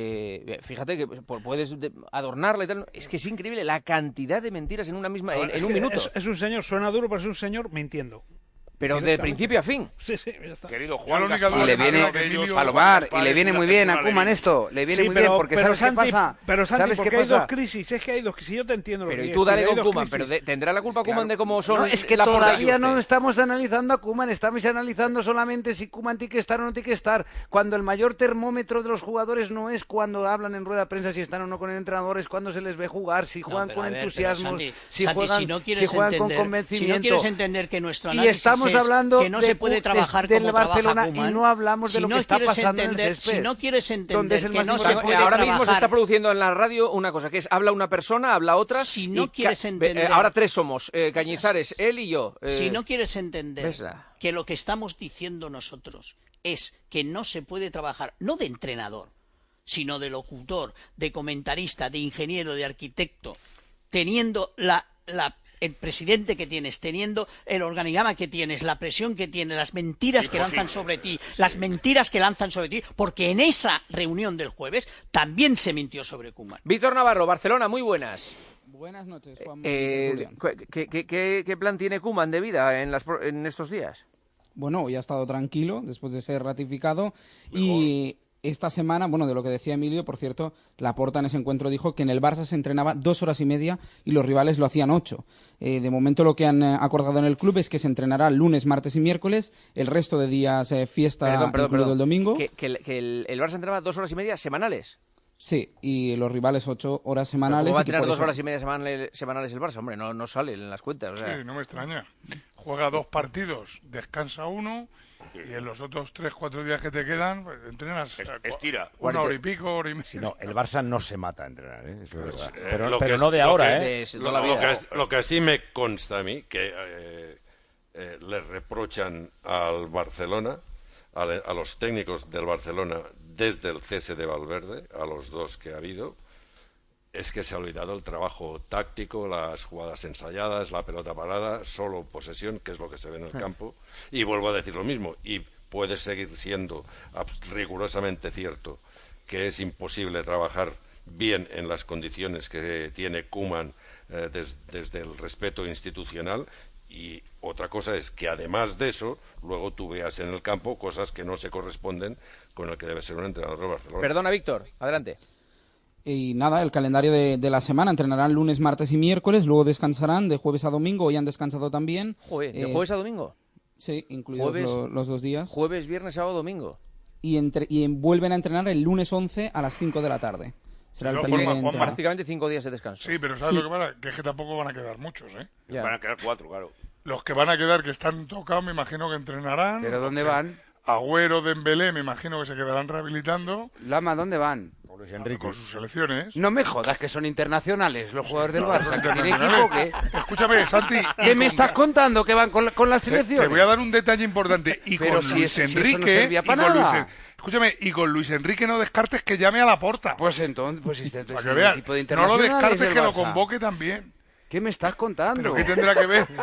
fíjate que puedes adornarla y tal... Es que es increíble la cantidad de mentiras en una misma... en un minuto. Es un señor, suena duro, pero es un señor mintiendo. Pero de principio a fin. Sí, ya está. Querido Juan, y le viene Palomar, y le viene muy bien a Koeman esto, le viene muy bien, porque ¿sabes qué pasa? Pero Santi, porque hay dos crisis, es que hay dos crisis, yo te entiendo. Pero y tú dale con Koeman, pero ¿tendrá la culpa Koeman de cómo son? No, es que todavía no estamos analizando a Koeman, estamos analizando solamente si Koeman tiene que estar o no tiene que estar, cuando el mayor termómetro de los jugadores no es cuando hablan en rueda de prensa si están o no con el entrenador, es cuando se les ve jugar, si juegan con entusiasmo, si juegan con convencimiento. Si no quieres entender que nuestro y análisis estamos hablando que no se puede trabajar del como Barcelona trabaja Koeman, y no hablamos de lo que está pasando en el césped. Si no quieres entender que no se Ahora puede mismo trabajar... se está produciendo en la radio una cosa, que es habla una persona, habla otra... Si no quieres entender... ahora tres somos, Cañizares, él y yo. Si no quieres entender que lo que estamos diciendo nosotros es que no se puede trabajar, no de entrenador, sino de locutor, de comentarista, de ingeniero, de arquitecto, teniendo el presidente que tienes, teniendo el organigrama que tienes, la presión que tienes, las mentiras que lanzan sobre ti, las mentiras que lanzan sobre ti, porque en esa reunión del jueves también se mintió sobre Koeman. Víctor Navarro, Barcelona, muy buenas. Buenas noches, Juan. ¿Qué plan tiene Koeman de vida en estos días? Bueno, hoy ha estado tranquilo después de ser ratificado y... Esta semana, bueno, de lo que decía Emilio, por cierto, Laporta en ese encuentro dijo que en el Barça se entrenaba 2 horas y media y los rivales lo hacían 8. De momento lo que han acordado en el club es que se entrenará lunes, martes y miércoles, el resto de días fiesta incluido el domingo. ¿Que el Barça entrenaba 2 horas y media semanales? Sí, y los rivales 8 horas semanales. ¿Cómo va a tener 2 horas y media semanales el Barça? Hombre, no sale en las cuentas. O sea. Sí, no me extraña. Juega 2 partidos, descansa 1... Y en los otros 3-4 días que te quedan, pues, entrenas estira 1 hora y pico, hora y media. Si no, el Barça no se mata a entrenar, ¿eh? Eso es verdad. Pero no de ahora, ¿eh? Lo que sí me consta a mí, que le reprochan al Barcelona, a los técnicos del Barcelona, desde el cese de Valverde, a los 2 que ha habido, es que se ha olvidado el trabajo táctico, las jugadas ensayadas, la pelota parada, solo posesión, que es lo que se ve en el campo. Y vuelvo a decir lo mismo, y puede seguir siendo rigurosamente cierto que es imposible trabajar bien en las condiciones que tiene Koeman desde el respeto institucional. Y otra cosa es que además de eso, luego tú veas en el campo cosas que no se corresponden con el que debe ser un entrenador de Barcelona. Perdona, Víctor, adelante. Y nada, el calendario de la semana, entrenarán lunes, martes y miércoles, luego descansarán de jueves a domingo, hoy han descansado también. Joder, ¿de jueves a domingo? Sí, incluidos los 2 días. Jueves, viernes, sábado, domingo. Y vuelven a entrenar el lunes 11 a las 5 de la tarde. Será el primer prácticamente 5 días de descanso. Sí, pero ¿sabes lo que pasa? Que es que tampoco van a quedar muchos, ¿eh? Van a quedar 4, claro. Los que van a quedar, que están tocados, me imagino que entrenarán. ¿Pero dónde van? Agüero, Dembélé, me imagino que se quedarán rehabilitando. Lama, ¿dónde van? con sus selecciones. No me jodas que son internacionales los jugadores del Barça. ¿Que tiene equipo que... Escúchame, Santi. ¿Qué me estás contando que van con las selecciones? Te voy a dar un detalle importante. Y pero con Luis Enrique... y con Luis Enrique no descartes que llame a Laporta. Pues entonces para que veas, no lo descartes que lo convoque también. ¿Qué me estás contando? ¿Pero qué tendrá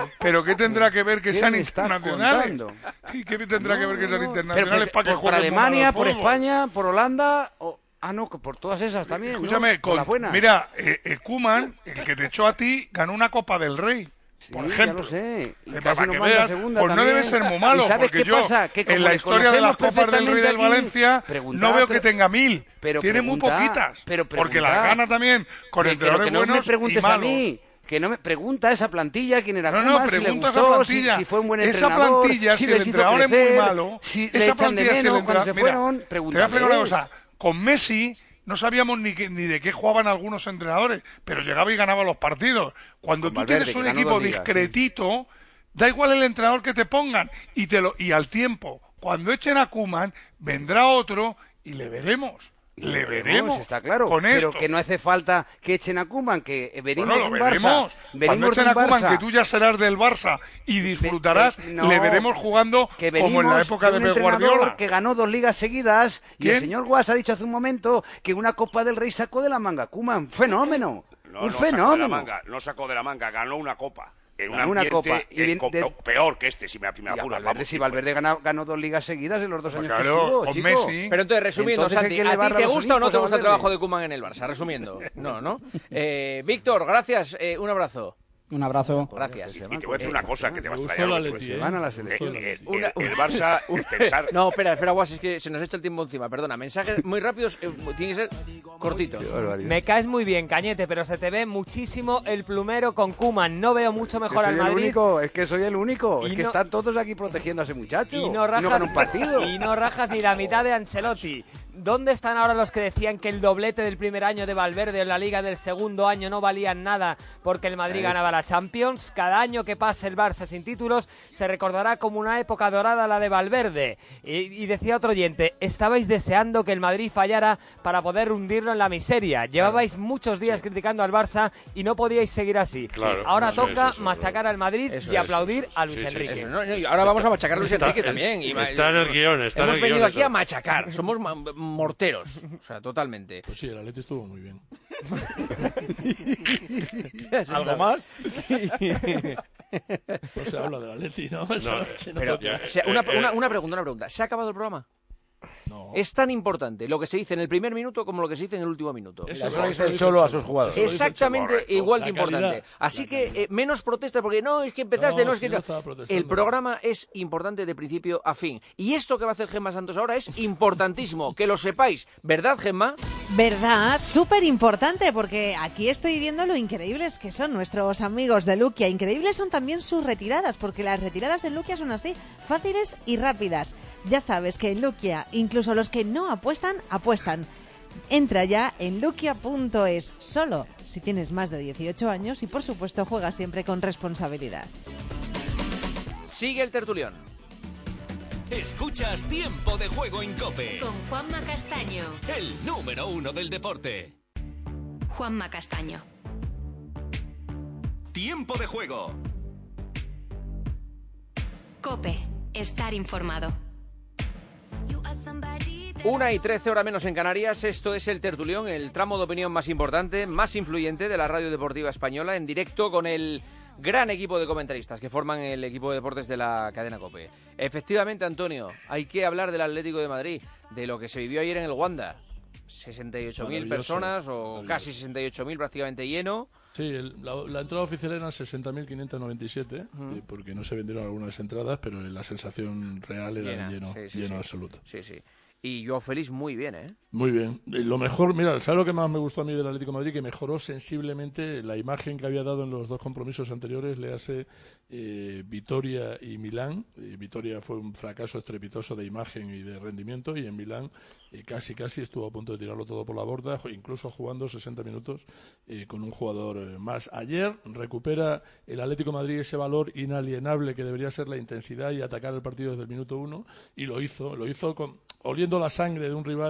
que ver que sean internacionales? ¿Y qué tendrá que ver que sean internacionales para que jueguen por Alemania, por España, por Holanda... por todas esas también. Escúchame, ¿no? Mira, Koeman, el que te echó a ti, ganó una Copa del Rey. Sí, por ejemplo. Ya lo sé. Y para que veas, segunda pues no también. debe ser muy malo, porque yo en la historia de las Copas del Rey del Valencia no veo que tenga 1000. Tiene muy poquitas. Porque las gana también con entrenadores buenos no me preguntes y malos. A mí. Que no me pregunta esa plantilla quién era Koeman, si le gustó, esa plantilla. si fue un buen esa entrenador, plantilla, si el entrenador es muy malo, si esa plantilla, si el cuando se fueron, te voy a explicar una cosa. Con Messi no sabíamos ni de qué jugaban algunos entrenadores, pero llegaba y ganaba los partidos. Cuando tú tienes un equipo discretito, da igual el entrenador que te pongan y al tiempo, cuando echen a Koeman, vendrá otro y le veremos. Le veremos, está claro, con pero esto. que no hace falta que echen a Koeman, que venimos lo de un veremos. Barça. Cuando echen a Koeman, que tú ya serás del Barça y disfrutarás, le veremos jugando como en la época de Pep Guardiola. Que ganó 2 ligas seguidas. ¿Quién? Y el señor Guas ha dicho hace un momento que una Copa del Rey sacó de la manga Koeman. Fenómeno. Un fenómeno. No sacó de la manga, ganó una copa. En una copa peor que este, si me apuras. Valverde ganó 2 ligas seguidas en los 2 años que estuvo, chico. Messi. Pero entonces, resumiendo, Santi, ¿a ti te gusta o no te gusta el trabajo de Koeman en el Barça? Resumiendo. No. Víctor, gracias. Un abrazo. Un abrazo. Gracias. Y te voy a decir una cosa que te va a extrañar. Van a la selección. El Barça, pensar... No, espera, Guas, es que se nos echa el tiempo encima. Perdona, mensajes muy rápidos, tiene que ser cortitos. Me caes muy bien, Cañete, pero se te ve muchísimo el plumero con Koeman. No veo mucho mejor al Madrid. Es que soy el único. Es que están todos aquí protegiendo a ese muchacho. Y no rajas, un partido. Y no rajas ni la mitad de Ancelotti. ¿Dónde están ahora los que decían que el doblete del primer año de Valverde o la Liga del segundo año no valían nada porque el Madrid ganaba la Champions? Cada año que pase el Barça sin títulos se recordará como una época dorada la de Valverde. Y decía otro oyente, estabais deseando que el Madrid fallara para poder hundirlo en la miseria. Llevabais muchos días criticando al Barça y no podíais seguir así. Ahora toca machacar al Madrid y aplaudir a Luis Enrique. Ahora vamos a machacar a Luis Enrique también. Está en el guión. Hemos venido aquí a machacar. Somos morteros, o sea, totalmente. Pues sí, el Atleti estuvo muy bien. ¿Algo más? No se habla del Atleti, ¿no? Una pregunta. ¿Se ha acabado el programa? No. Es tan importante lo que se dice en el primer minuto como lo que se dice en el último minuto. Eso dice el Cholo a sus jugadores. Exactamente igual de importante. Así que menos protesta porque no, es que empezaste, no es que... El programa es importante de principio a fin. Y esto que va a hacer Gemma Santos ahora es importantísimo, que lo sepáis. ¿Verdad, Gemma? ¿Verdad? Súper importante, porque aquí estoy viendo lo increíbles que son nuestros amigos de Luquia. Increíbles son también sus retiradas, porque las retiradas de Luquia son así, fáciles y rápidas. Ya sabes que en Luquia, incluso los que no apuestan, apuestan. Entra ya en luquia.es, solo si tienes más de 18 años y, por supuesto, juega siempre con responsabilidad. Sigue el tertulión. Escuchas Tiempo de Juego en COPE. Con Juanma Castaño. El número 1 del deporte. Juanma Castaño. Tiempo de Juego. COPE. Estar informado. 1:13 hora menos en Canarias. Esto es el tertulión, el tramo de opinión más importante, más influyente de la radio deportiva española, en directo con el gran equipo de comentaristas que forman el equipo de deportes de la cadena COPE. Efectivamente, Antonio, hay que hablar del Atlético de Madrid, de lo que se vivió ayer en el Wanda. 68.000 personas, o casi 68.000, prácticamente lleno. Sí, la entrada oficial eran 60.597, porque no se vendieron algunas entradas, pero la sensación real era lleno absoluto. Sí. Y Joao Félix muy bien, ¿eh? Muy bien. Lo mejor, mira, ¿sabes lo que más me gustó a mí del Atlético de Madrid? Que mejoró sensiblemente la imagen que había dado en los dos compromisos anteriores, le hace Vitoria y Milán. Vitoria fue un fracaso estrepitoso de imagen y de rendimiento, y en Milán casi estuvo a punto de tirarlo todo por la borda, incluso jugando 60 minutos con un jugador más. Ayer recupera el Atlético de Madrid ese valor inalienable que debería ser la intensidad y atacar el partido desde el minuto 1, y lo hizo oliendo la sangre de un rival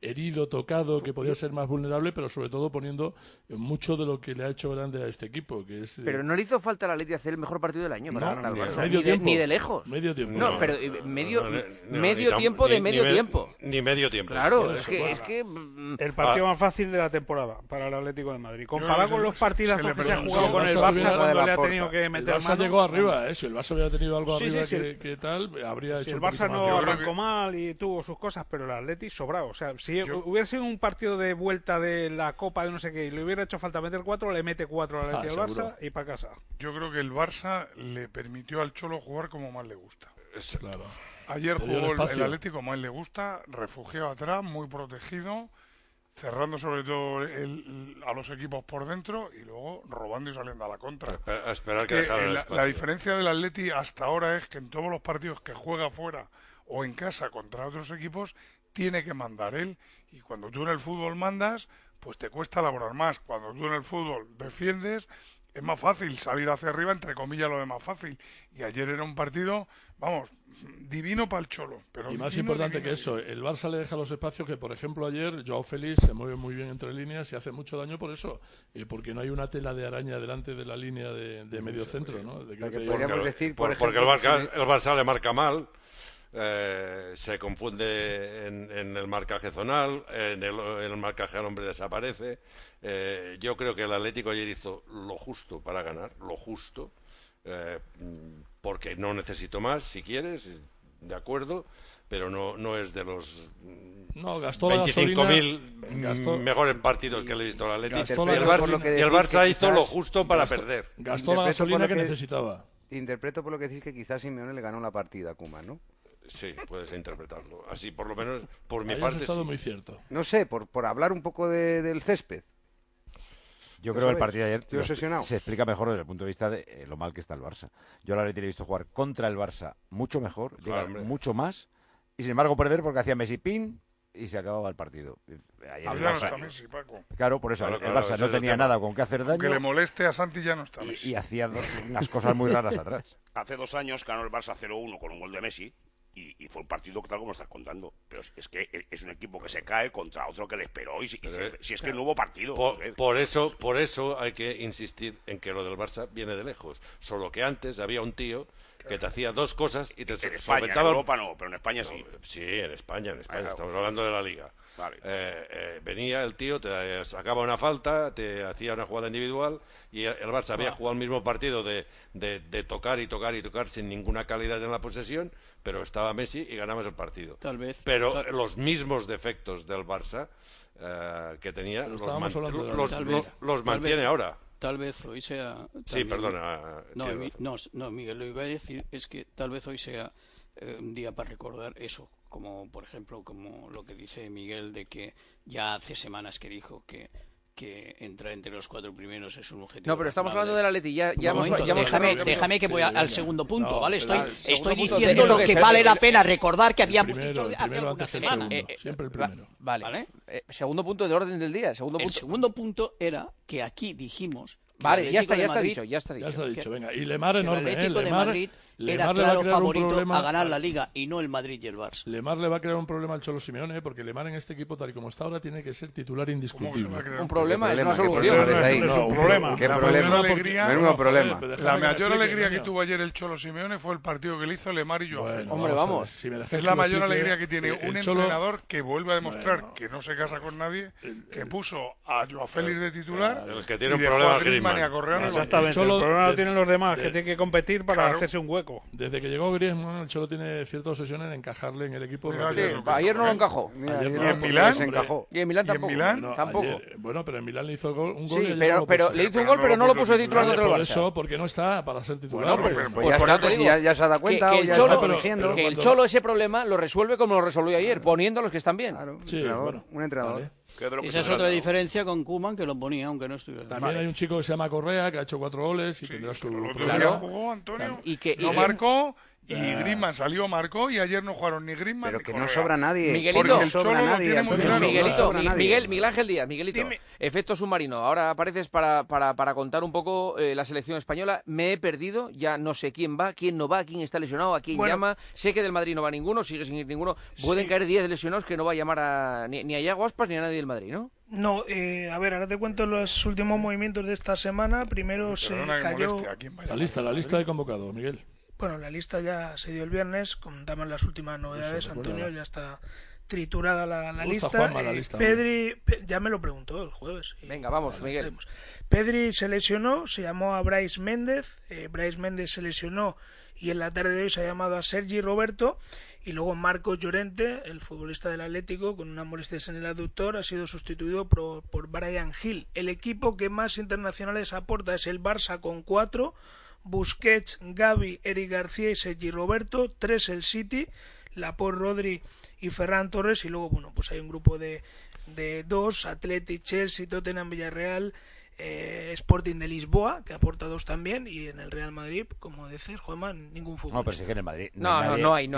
herido, tocado, que podía ser más vulnerable, pero sobre todo poniendo mucho de lo que le ha hecho grande a este equipo, que es... Pero no le hizo falta al Atleti hacer el mejor partido del año para ganar al Barça, ni de lejos. Medio tiempo. No, pero medio tiempo de medio tiempo. Ni medio tiempo. Claro, es que el partido más fácil de la temporada para el Atlético de Madrid. Comparado con los partidazos que se ha jugado con el Barça cuando le ha tenido que meter mano. El Barça llegó arriba, si el Barça hubiera tenido algo arriba que tal, habría hecho el Barça no arrancó mal y tuvo sus cosas, pero el Atleti sobrado. O sea, si hubiera sido un partido de vuelta de la Copa de no sé qué y le hubiera hecho falta meter 4, le mete 4 al Atleti al Barça y para casa. Yo creo que el Barça le permitió al Cholo jugar como más le gusta. Claro. Ayer jugó el Atlético como más le gusta, refugiado atrás, muy protegido, cerrando sobre todo a los equipos por dentro y luego robando y saliendo a la contra. A esperar que dejaran el espacio. La diferencia del Atleti hasta ahora es que en todos los partidos que juega fuera o en casa contra otros equipos tiene que mandar él, y cuando tú en el fútbol mandas pues te cuesta elaborar más. Cuando tú en el fútbol defiendes es más fácil salir hacia arriba, entre comillas lo de más fácil, y ayer era un partido, vamos, divino para el Cholo. Pero y más divino, importante divino, que eso, el Barça le deja los espacios que, por ejemplo, ayer Joao Félix se mueve muy bien entre líneas y hace mucho daño por eso, porque no hay una tela de araña delante de la línea de medio centro, ¿no? Porque el Barça le marca mal, se confunde en el marcaje zonal, en el marcaje al hombre desaparece. Yo creo que el Atlético ayer hizo lo justo para ganar, lo justo, porque no necesito más, si quieres, de acuerdo, pero no es de los gastó 25.000 mejores partidos que le he visto al Atlético. Y el Barça hizo lo justo para perder. Gastó la gasolina que necesitaba. Interpreto por lo que decís que quizás Simeone le ganó la partida a Koeman, ¿no? Sí, puedes interpretarlo. Así, por lo menos, por mi Ahí parte, has estado sí. muy cierto. No sé, por hablar un poco del césped. Yo creo que el partido de ayer Estoy obsesionado. se explica mejor desde el punto de vista de lo mal que está el Barça. Yo la he visto jugar contra el Barça mucho mejor, llegar mucho más, y sin embargo perder porque hacía Messi pin y se acababa el partido. Ayer ya no está Messi, Paco. Claro, por eso el Barça no tenía nada con qué hacer daño. Que le moleste a Santi ya no está Messi. Y hacía unas cosas muy raras atrás. Hace 2 años ganó el Barça 0-1 con un gol de Messi. Y fue un partido tal como estás contando, pero es que es un equipo que se cae contra otro que le esperó y si es que no hubo partido. Por eso hay que insistir en que lo del Barça viene de lejos. Solo que antes había un tío que te hacía 2 cosas y te en España, solventaba... en Europa no, pero en España sí. Sí, en España, estamos hablando de la Liga. Vale. Venía el tío, te sacaba una falta, te hacía una jugada individual y el Barça había jugado el mismo partido de tocar y tocar y tocar sin ninguna calidad en la posesión, pero estaba Messi y ganamos el partido. Tal vez. Pero los mismos defectos del Barça que tenía los mantiene ahora. Tal vez hoy sea... Sí, perdona. No, Miguel, lo que iba a decir es que tal vez hoy sea un día para recordar eso, como por ejemplo como lo que dice Miguel de que ya hace semanas que dijo que entrar entre los 4 primeros es un objetivo. No, pero estamos hablando del Atleti. Déjame que voy al segundo punto, ¿vale? Estoy punto diciendo lo que vale la pena recordar que habíamos dicho hace algunas semanas. Siempre el primero. Vale. Segundo punto de orden del día. El segundo punto era que aquí dijimos... Vale, ya está dicho. Venga, y Lemar enorme, el Atlético de Madrid era claro favorito a ganar la Liga y no el Madrid y el Barça. Lemar le va a crear un problema al Cholo Simeone, porque Lemar en este equipo, tal y como está ahora, tiene que ser titular indiscutible. Un problema es una solución. No, un problema. ¿Qué problema? Menudo problema. La mayor alegría que tuvo ayer el Cholo Simeone fue el partido que le hizo Lemar y Joao Félix. Hombre, vamos. Es la mayor alegría que tiene un entrenador que vuelve a demostrar que no se casa con nadie, que puso a Joao Félix de titular los que tiene un problema Griezmann y a Correa. Exactamente, el problema lo tienen los demás, que tienen que competir para hacerse un hueco. Desde que llegó Griezmann, el Cholo tiene cierta obsesión en encajarle en el equipo. Ayer no lo encajó. ¿Y en Milán? Y en Milán tampoco. Bueno, pero en Milán le hizo un gol. Sí, pero le hizo un gol, pero no lo puso de titular contra el Barça. Por eso, porque no está para ser titular. Ya se ha dado cuenta o ya está corrigiendo. Que el Cholo ese problema lo resuelve como lo resolvió ayer, poniendo a los que están bien. Un entrenador. Esa es otra diferencia con Koeman, que lo ponía aunque no estuviera. También hay un chico que se llama Correa, que ha hecho 4 goles y tendrá su problema. Jugó Antonio, y que no marcó Y Griezmann salió, marcó, y ayer no jugaron ni Griezmann pero ni que Correa. no sobra nadie. Miguelito, no sobra nadie. Miguel Ángel Díaz, Miguelito, efecto submarino. Ahora apareces para contar un poco la selección española. Me he perdido, ya no sé quién va, quién no va, quién está lesionado, a quién llama. Sé que del Madrid no va ninguno, sigue sin ir ninguno. Pueden caer 10 lesionados que no va a llamar ni a Iago Aspas ni a nadie del Madrid, ¿no? No, a ver, ahora te cuento los últimos movimientos de esta semana. Primero se cayó... La lista de convocados, Miguel. Bueno, la lista ya se dio el viernes, contamos las últimas novedades, Antonio, ya está triturada la lista. Juanma, la lista. Pedri, ya me lo preguntó el jueves. Venga, vamos, Miguel. Pedri se lesionó, se llamó a Brais Méndez, Brais Méndez se lesionó y en la tarde de hoy se ha llamado a Sergi Roberto, y luego Marcos Llorente, el futbolista del Atlético, con unas molestias en el aductor, ha sido sustituido por Bryan Gil. El equipo que más internacionales aporta es el Barça con 4, Busquets, Gavi, Eric García y Sergi Roberto, 3 el City, Laporte, Rodri y Ferran Torres, y luego bueno, pues hay un grupo de 2, Athletic, Chelsea, Tottenham, Villarreal, Sporting de Lisboa, que aporta 2 también, y en el Real Madrid, como dices, Juanma, ningún fútbol. No, pero sí que en el Madrid no hay. No, yo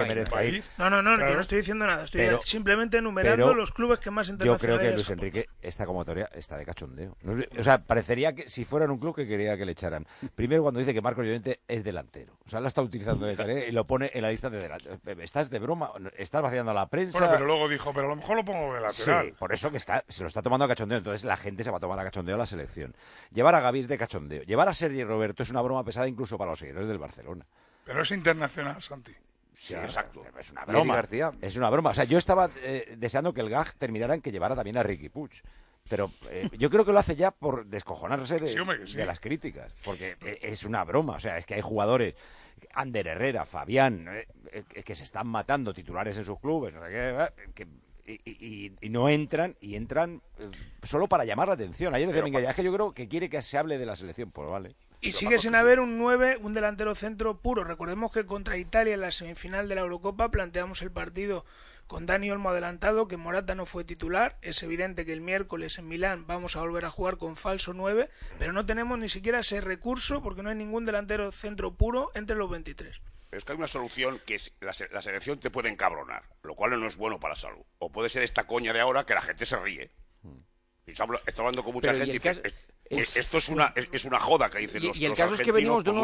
no estoy diciendo nada, estoy simplemente enumerando los clubes que más internacionales. Yo creo que Luis Enrique, esta convocatoria está de cachondeo. O sea, parecería que si fuera en un club que quería que le echaran. Primero cuando dice que Marcos Llorente es delantero. O sea, la está utilizando de tarea y lo pone en la lista de delantero. ¿Estás de broma? ¿Estás vaciando a la prensa? Bueno, pero luego dijo, pero a lo mejor lo pongo de lateral. Sí, por eso que se lo está tomando a cachondeo. Entonces la gente se va a tomar a cachondeo a la selección. Llevar a Gavi es de cachondeo. Llevar a Sergi Roberto es una broma pesada incluso para los seguidores del Barcelona. Pero es internacional, Santi. Sí, exacto. Es una broma. Es una broma. O sea, yo estaba deseando que el GAG terminara en que llevara también a Riqui Puig. Pero yo creo que lo hace ya por descojonarse de las críticas. Porque es una broma. O sea, es que hay jugadores, Ander Herrera, Fabián, que se están matando titulares en sus clubes. No sé qué, y no entran, y entran solo para llamar la atención. Ayer decía Miguel, es que yo creo que quiere que se hable de la selección, pues vale. Y sigue sin haber un 9, un delantero centro puro. Recordemos que contra Italia en la semifinal de la Eurocopa planteamos el partido con Dani Olmo adelantado, que Morata no fue titular. Es evidente que el miércoles en Milán vamos a volver a jugar con falso 9, pero no tenemos ni siquiera ese recurso porque no hay ningún delantero centro puro entre los 23. Es que hay una solución que es la selección te puede encabronar, lo cual no es bueno para la salud. O puede ser esta coña de ahora que la gente se ríe. Está hablando con mucha gente y dice, esto es una joda que dicen los argentinos. Y el caso es que venimos de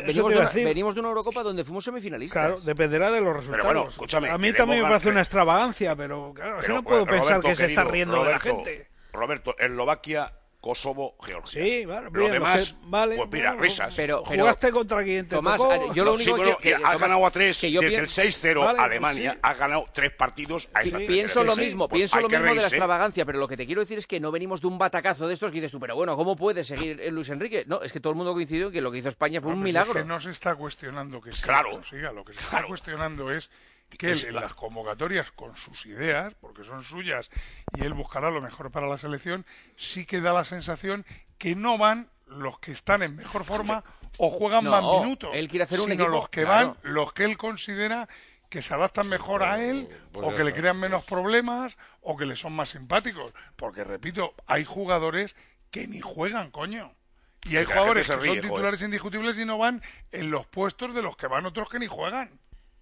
una Eurocopa donde fuimos semifinalistas. Claro, dependerá de los resultados. Pero bueno, escúchame, a mí también me parece una extravagancia, pero claro, es que no puedo pensar que se está riendo de la gente. Roberto, Eslovaquia, Kosovo, Georgia. Sí, vale, lo demás, vale, pues mira, risas. Pero jugaste contra quien te Tomás, tocó. yo lo único que has ganado a 3 desde el 6-0 vale, Alemania, pues has ganado 3 partidos a estas pienso lo mismo, pues de la extravagancia, pero lo que te quiero decir es que no venimos de un batacazo de estos que dices tú, pero bueno, ¿cómo puede seguir Luis Enrique? No, es que todo el mundo coincidió en que lo que hizo España fue un milagro. Es que no se está cuestionando que se consiga, lo que se está cuestionando es que él en las convocatorias con sus ideas, porque son suyas y él buscará lo mejor para la selección, sí que da la sensación que no van los que están en mejor forma o juegan más minutos, él quiere hacer un sino equipo, los que van, los que él considera que se adaptan mejor a él, o que le crean menos problemas, o que le son más simpáticos, porque repito, hay jugadores que ni juegan, coño. Y hay jugadores que son titulares indiscutibles y no van en los puestos de los que van otros que ni juegan.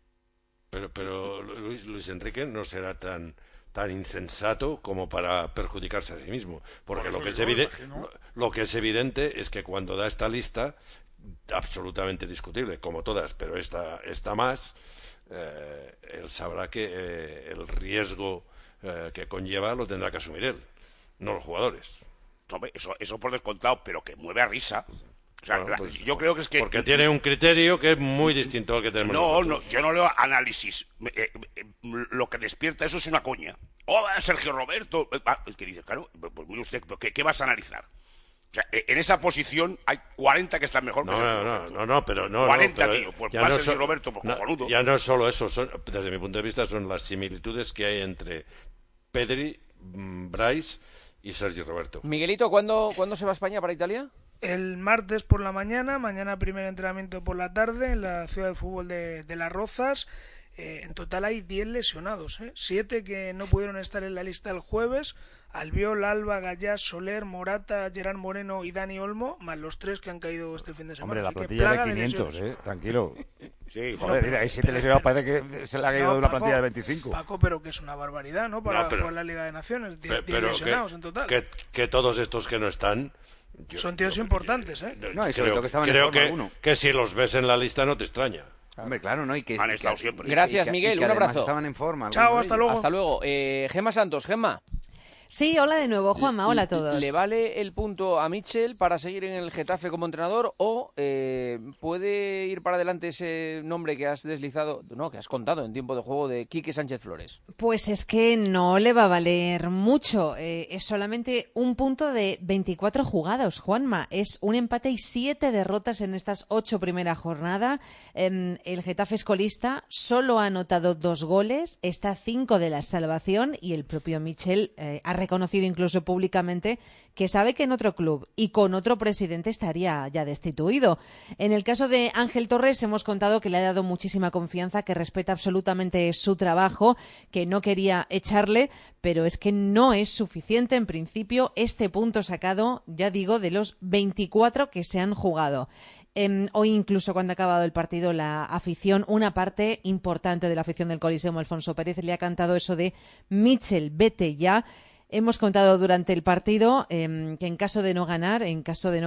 Pero Luis Enrique no será tan insensato como para perjudicarse a sí mismo, porque lo que es evidente es que cuando da esta lista absolutamente discutible, como todas, pero esta más, él sabrá que el riesgo que conlleva lo tendrá que asumir él, no los jugadores. Hombre, eso por descontado, pero que mueve a risa. O sea, yo creo que es que... Porque tiene un criterio que es muy distinto al que tenemos nosotros. No, yo no leo análisis. Lo que despierta eso es una coña. ¡Oh, Sergio Roberto! Es que dice, claro, pues mire usted, ¿qué vas a analizar? O sea, en esa posición hay 40 que están mejor que Sergio Roberto. No, pero no. 40, pero tío. Pues más Sergio Roberto, pues cojonudo. Ya no es solo eso. Desde mi punto de vista son las similitudes que hay entre Pedri, Brais y Sergio Roberto. Miguelito, ¿cuándo se va a España para Italia? El martes por la mañana primer entrenamiento por la tarde en la Ciudad del Fútbol de Las Rozas. En total hay 10 lesionados, 7 que no pudieron estar en la lista el jueves: Albiol, Alba, Gallás, Soler, Morata, Gerard Moreno y Dani Olmo, más los 3 que han caído este fin de semana. Hombre, la Así plantilla de 500, tranquilo. Sí, joder, mira, hay 7 lesionados, parece que se le ha caído de una plantilla de 25. Paco, pero que es una barbaridad, ¿no? Para jugar la Liga de Naciones, 10 lesionados en total. Que todos estos que no están... Son tíos importantes, No, y sobre todo que estaban en Fórmula 1. Que si los ves en la lista no te extraña. Hombre, claro, ¿no? Y que han estado siempre. Gracias, Miguel, un abrazo. Estaban en forma. Chao, hasta luego. Hasta luego. Gemma Santos, Gemma. Sí, hola de nuevo, Juanma, hola a todos. ¿Le vale el punto a Mitchell para seguir en el Getafe como entrenador o puede ir para adelante ese nombre que has deslizado, no, que has contado en tiempo de juego, de Quique Sánchez Flores? Pues es que no le va a valer mucho, es solamente un punto de 24 jugados, Juanma, es un empate y 7 derrotas en estas 8 primeras jornadas. El Getafe es colista, solo ha anotado 2 goles, está a 5 de la salvación y el propio Mitchell ha reconocido incluso públicamente que sabe que en otro club y con otro presidente estaría ya destituido. En el caso de Ángel Torres hemos contado que le ha dado muchísima confianza, que respeta absolutamente su trabajo, que no quería echarle, pero es que no es suficiente en principio este punto sacado, ya digo, de los 24 que se han jugado. Hoy incluso cuando ha acabado el partido la afición, una parte importante de la afición del Coliseum, Alfonso Pérez, le ha cantado eso de Mitchell, vete ya. Hemos contado durante el partido que en caso de no ganar el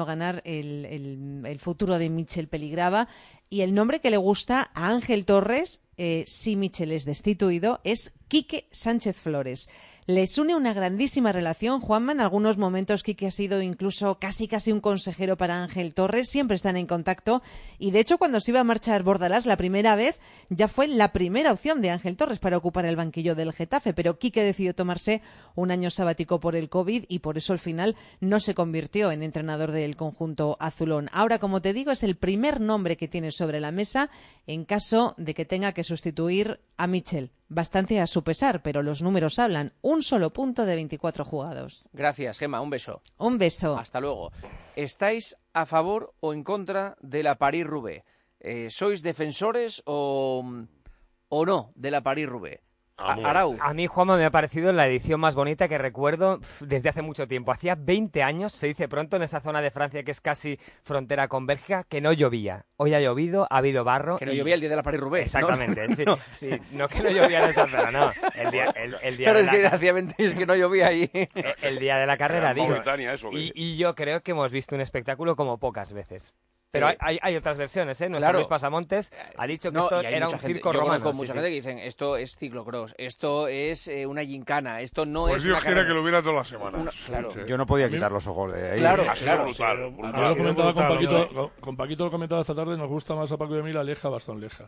futuro de Mitchell peligraba, y el nombre que le gusta a Ángel Torres, si Mitchell es destituido, es Quique Sánchez Flores. Les une una grandísima relación, Juanma. En algunos momentos Quique ha sido incluso casi un consejero para Ángel Torres. Siempre están en contacto. Y de hecho, cuando se iba a marchar Bordalás la primera vez, ya fue la primera opción de Ángel Torres para ocupar el banquillo del Getafe. Pero Quique decidió tomarse un año sabático por el COVID y por eso al final no se convirtió en entrenador del conjunto azulón. Ahora, como te digo, es el primer nombre que tiene sobre la mesa en caso de que tenga que sustituir a Mitchell. Bastante a su pesar, pero los números hablan. Un solo punto de 24 jugados. Gracias, Gemma. Un beso. Un beso. Hasta luego. ¿Estáis a favor o en contra de la París-Roubaix? ¿Sois defensores o no de la París-Roubaix? Arauz. A mí, Juanma, me ha parecido la edición más bonita que recuerdo desde hace mucho tiempo. Hacía 20 años, se dice pronto, en esa zona de Francia que es casi frontera con Bélgica, que no llovía. Hoy ha llovido, ha habido barro. Que no llovía el día de la París-Roubaix. Exactamente. No. Sí, no que no llovía en esa zona, no. El día pero de es que hacía 20 años que no llovía ahí. El día de la carrera, digo. Eso, Y yo creo que hemos visto un espectáculo como pocas veces. Pero hay otras versiones, ¿eh? Nuestro Luis Pasamontes ha dicho que esto era un circo romano. Con mucha gente que dicen, esto es ciclocross, esto es una gincana, esto no pues es Dios una quiera que lo hubiera todas las semanas. Claro. Sí. Yo no podía quitar los ojos de ahí. Claro, brutal. Yo lo comentaba con Paquito, lo comentaba esta tarde, nos gusta más a Paco y a mí la Leja Bastón-Leja.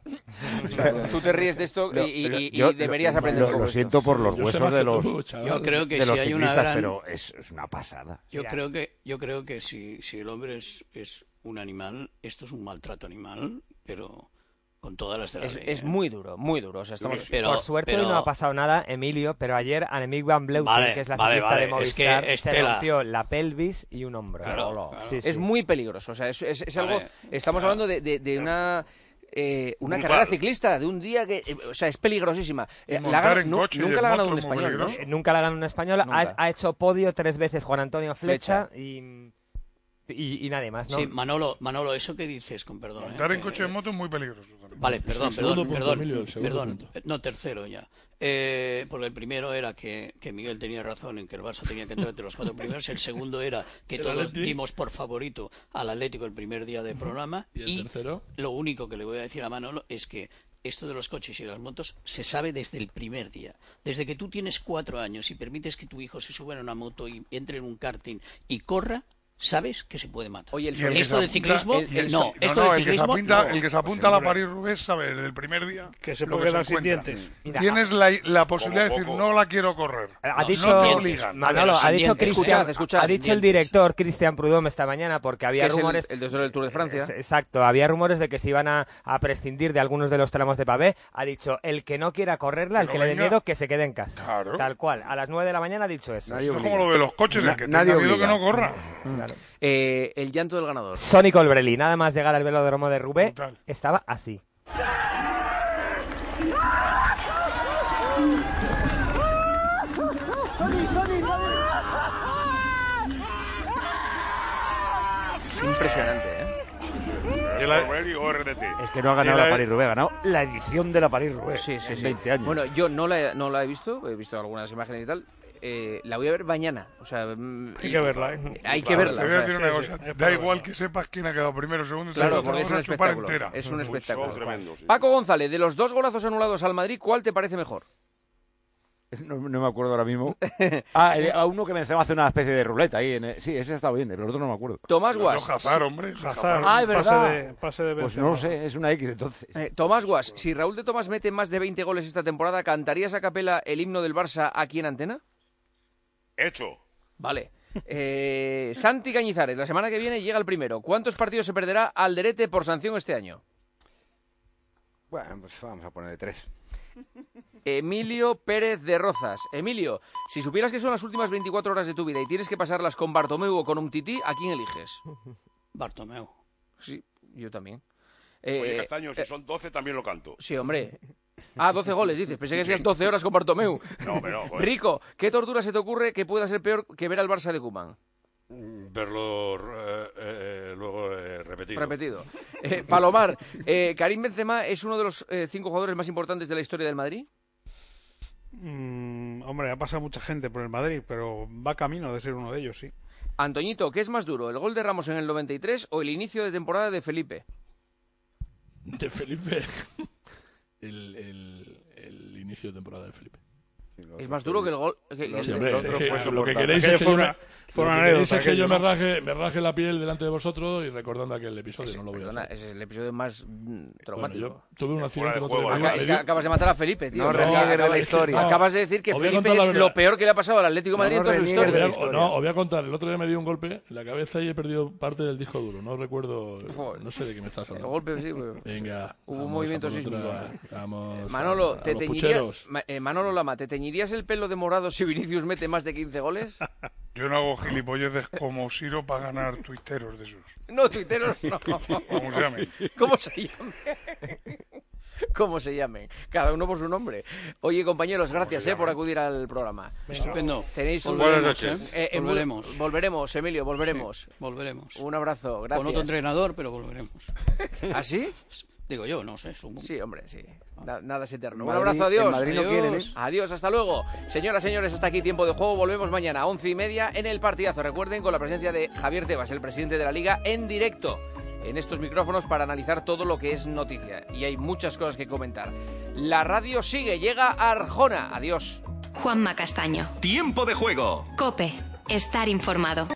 Tú te ríes de esto y deberías aprender. Lo siento por los huesos de los Yo creo que de los si hay una ciclistas, gran... pero es una pasada. Yo creo que si el hombre es un animal, esto es un maltrato animal, pero con todas las de la ley. Es muy duro, muy duro. O sea, por suerte hoy no ha pasado nada, Emilio, pero ayer Annemiek van Vleuten, que es la ciclista de Movistar, se rompió la pelvis y un hombro. Claro. Sí. Es muy peligroso. O sea, es algo... Estamos hablando de una carrera ciclista, de un día que... o sea, es peligrosísima. Nunca la ha ganado un español, ¿no? Nunca la ha ganado un español. Ha hecho podio 3 veces Juan Antonio Flecha. Y nadie más, ¿no? Sí, Manolo, eso que dices, con perdón. Montar en coche de moto es muy peligroso. Vale, perdón. Emilio, No, tercero ya. Porque el primero era que Miguel tenía razón en que el Barça tenía que entrar entre los 4 primeros. El segundo era que todos dimos por favorito al Atlético el primer día del programa. ¿Y el tercero? Lo único que le voy a decir a Manolo es que esto de los coches y las motos se sabe desde el primer día. Desde que tú tienes 4 años y permites que tu hijo se suba en una moto y entre en un karting y corra, sabes que se puede matar. Oye, esto del ciclismo, el que se apunta a la París-Roubaix sabe desde el primer día que se puede quedar sin dientes. Tienes la posibilidad de decir no la quiero correr. Ha dicho, no te obligan. Manolo, ha dicho Escuchad, el director Cristian Prudhomme esta mañana, porque había rumores... El del Tour de Francia. Exacto, había rumores de que se iban a prescindir de algunos de los tramos de pavé. Ha dicho, el que no quiera correrla, el que le dé miedo, que se quede en casa. Claro. Tal cual, a las 9 de la mañana ha dicho eso. Es como lo de los coches, el que tenga miedo que no corra. Claro. El llanto del ganador. Sonny Colbrelli, nada más llegar al velódromo de Roubaix, estaba así. Es impresionante, ¿eh? Es que no ha ganado la París-Roubaix, ha ganado la edición de la París-Roubaix. Sí, en 20 años. Bueno, yo no la he visto algunas imágenes y tal. La voy a ver mañana. O sea, hay que verla, ¿eh? Hay que verla. Te voy a decir una cosa. Da igual que sepas quién ha quedado primero o segundo. Claro, porque es un espectáculo. Es un espectáculo. Paco González, de los 2 golazos anulados al Madrid, ¿cuál te parece mejor? No me acuerdo ahora mismo. A uno que mencionaba hace una especie de ruleta ahí. Sí, ese ha estado bien, pero el otro no me acuerdo. Tomás Guas. Hazard, hombre. Ah, es verdad. Pase de pues no lo sé, es una X entonces. Tomás Guas, si Raúl de Tomás mete más de 20 goles esta temporada, ¿cantarías a capela el himno del Barça aquí en Antena? Hecho. Vale. Santi Cañizares, la semana que viene llega el primero. ¿Cuántos partidos se perderá Alderete por sanción este año? Bueno, pues vamos a ponerle 3. Emilio Pérez de Rozas. Emilio, si supieras que son las últimas 24 horas de tu vida y tienes que pasarlas con Bartomeu o con Umtiti, ¿a quién eliges? Bartomeu. Sí, yo también. Oye, Castaño, si son 12 también lo canto. Sí, hombre. 12 goles, dices. Pensé que decías 12 horas con Bartomeu. No, pero... Joder. Rico, ¿qué tortura se te ocurre que pueda ser peor que ver al Barça de Koeman? Verlo luego repetido. Palomar, ¿Karim Benzema es uno de los 5 jugadores más importantes de la historia del Madrid? Hombre, ha pasado mucha gente por el Madrid, pero va camino de ser uno de ellos, sí. Antoñito, ¿qué es más duro, el gol de Ramos en el 93 o el inicio de temporada de Felipe? De Felipe. el inicio de temporada de Felipe. Es más duro que el gol. Sí, hombre, lo que queréis es que yo me raje la piel delante de vosotros y recordando aquel episodio. No lo voy a hacer. Ese es el episodio más traumático. Bueno, yo tuve un accidente el otro día. Es que acabas de matar a Felipe, tío. No reniegues de la historia. Acabas de decir que Felipe es lo peor que le ha pasado al Atlético de Madrid en toda su historia. No, os voy a contar. El otro día me dio un golpe en la cabeza y he perdido parte del disco duro. No recuerdo. No sé de qué me estás hablando. El golpe, sí. Venga. Hubo un movimiento sísmico. Vamos. Manolo, Manolo Lama, ¿te teñirías el pelo de morado si Vinicius mete más de 15 goles? Yo no hago gilipolleces como Siro para ganar tuiteros de esos. No, tuiteros no. ¿Cómo se llamen? ¿Cómo se llamen? Cada uno por su nombre. Oye, compañeros, gracias por acudir al programa. Estupendo. Tenéis buenas noches. Volveremos, Emilio, volveremos. Sí, volveremos. Un abrazo, gracias. Con otro entrenador, pero volveremos. ¿Ah, sí? Digo yo, no sé. Sumo. Sí, hombre, sí. Nada es eterno. Un abrazo, adiós. Madrid no quieren, ¿eh? Adiós, hasta luego. Señoras, señores, hasta aquí Tiempo de Juego. Volvemos mañana a 11:30 en el partidazo. Recuerden, con la presencia de Javier Tebas, el presidente de la Liga, en directo en estos micrófonos para analizar todo lo que es noticia. Y hay muchas cosas que comentar. La radio sigue, llega a Arjona. Adiós. Juanma Castaño. Tiempo de Juego. COPE. Estar informado.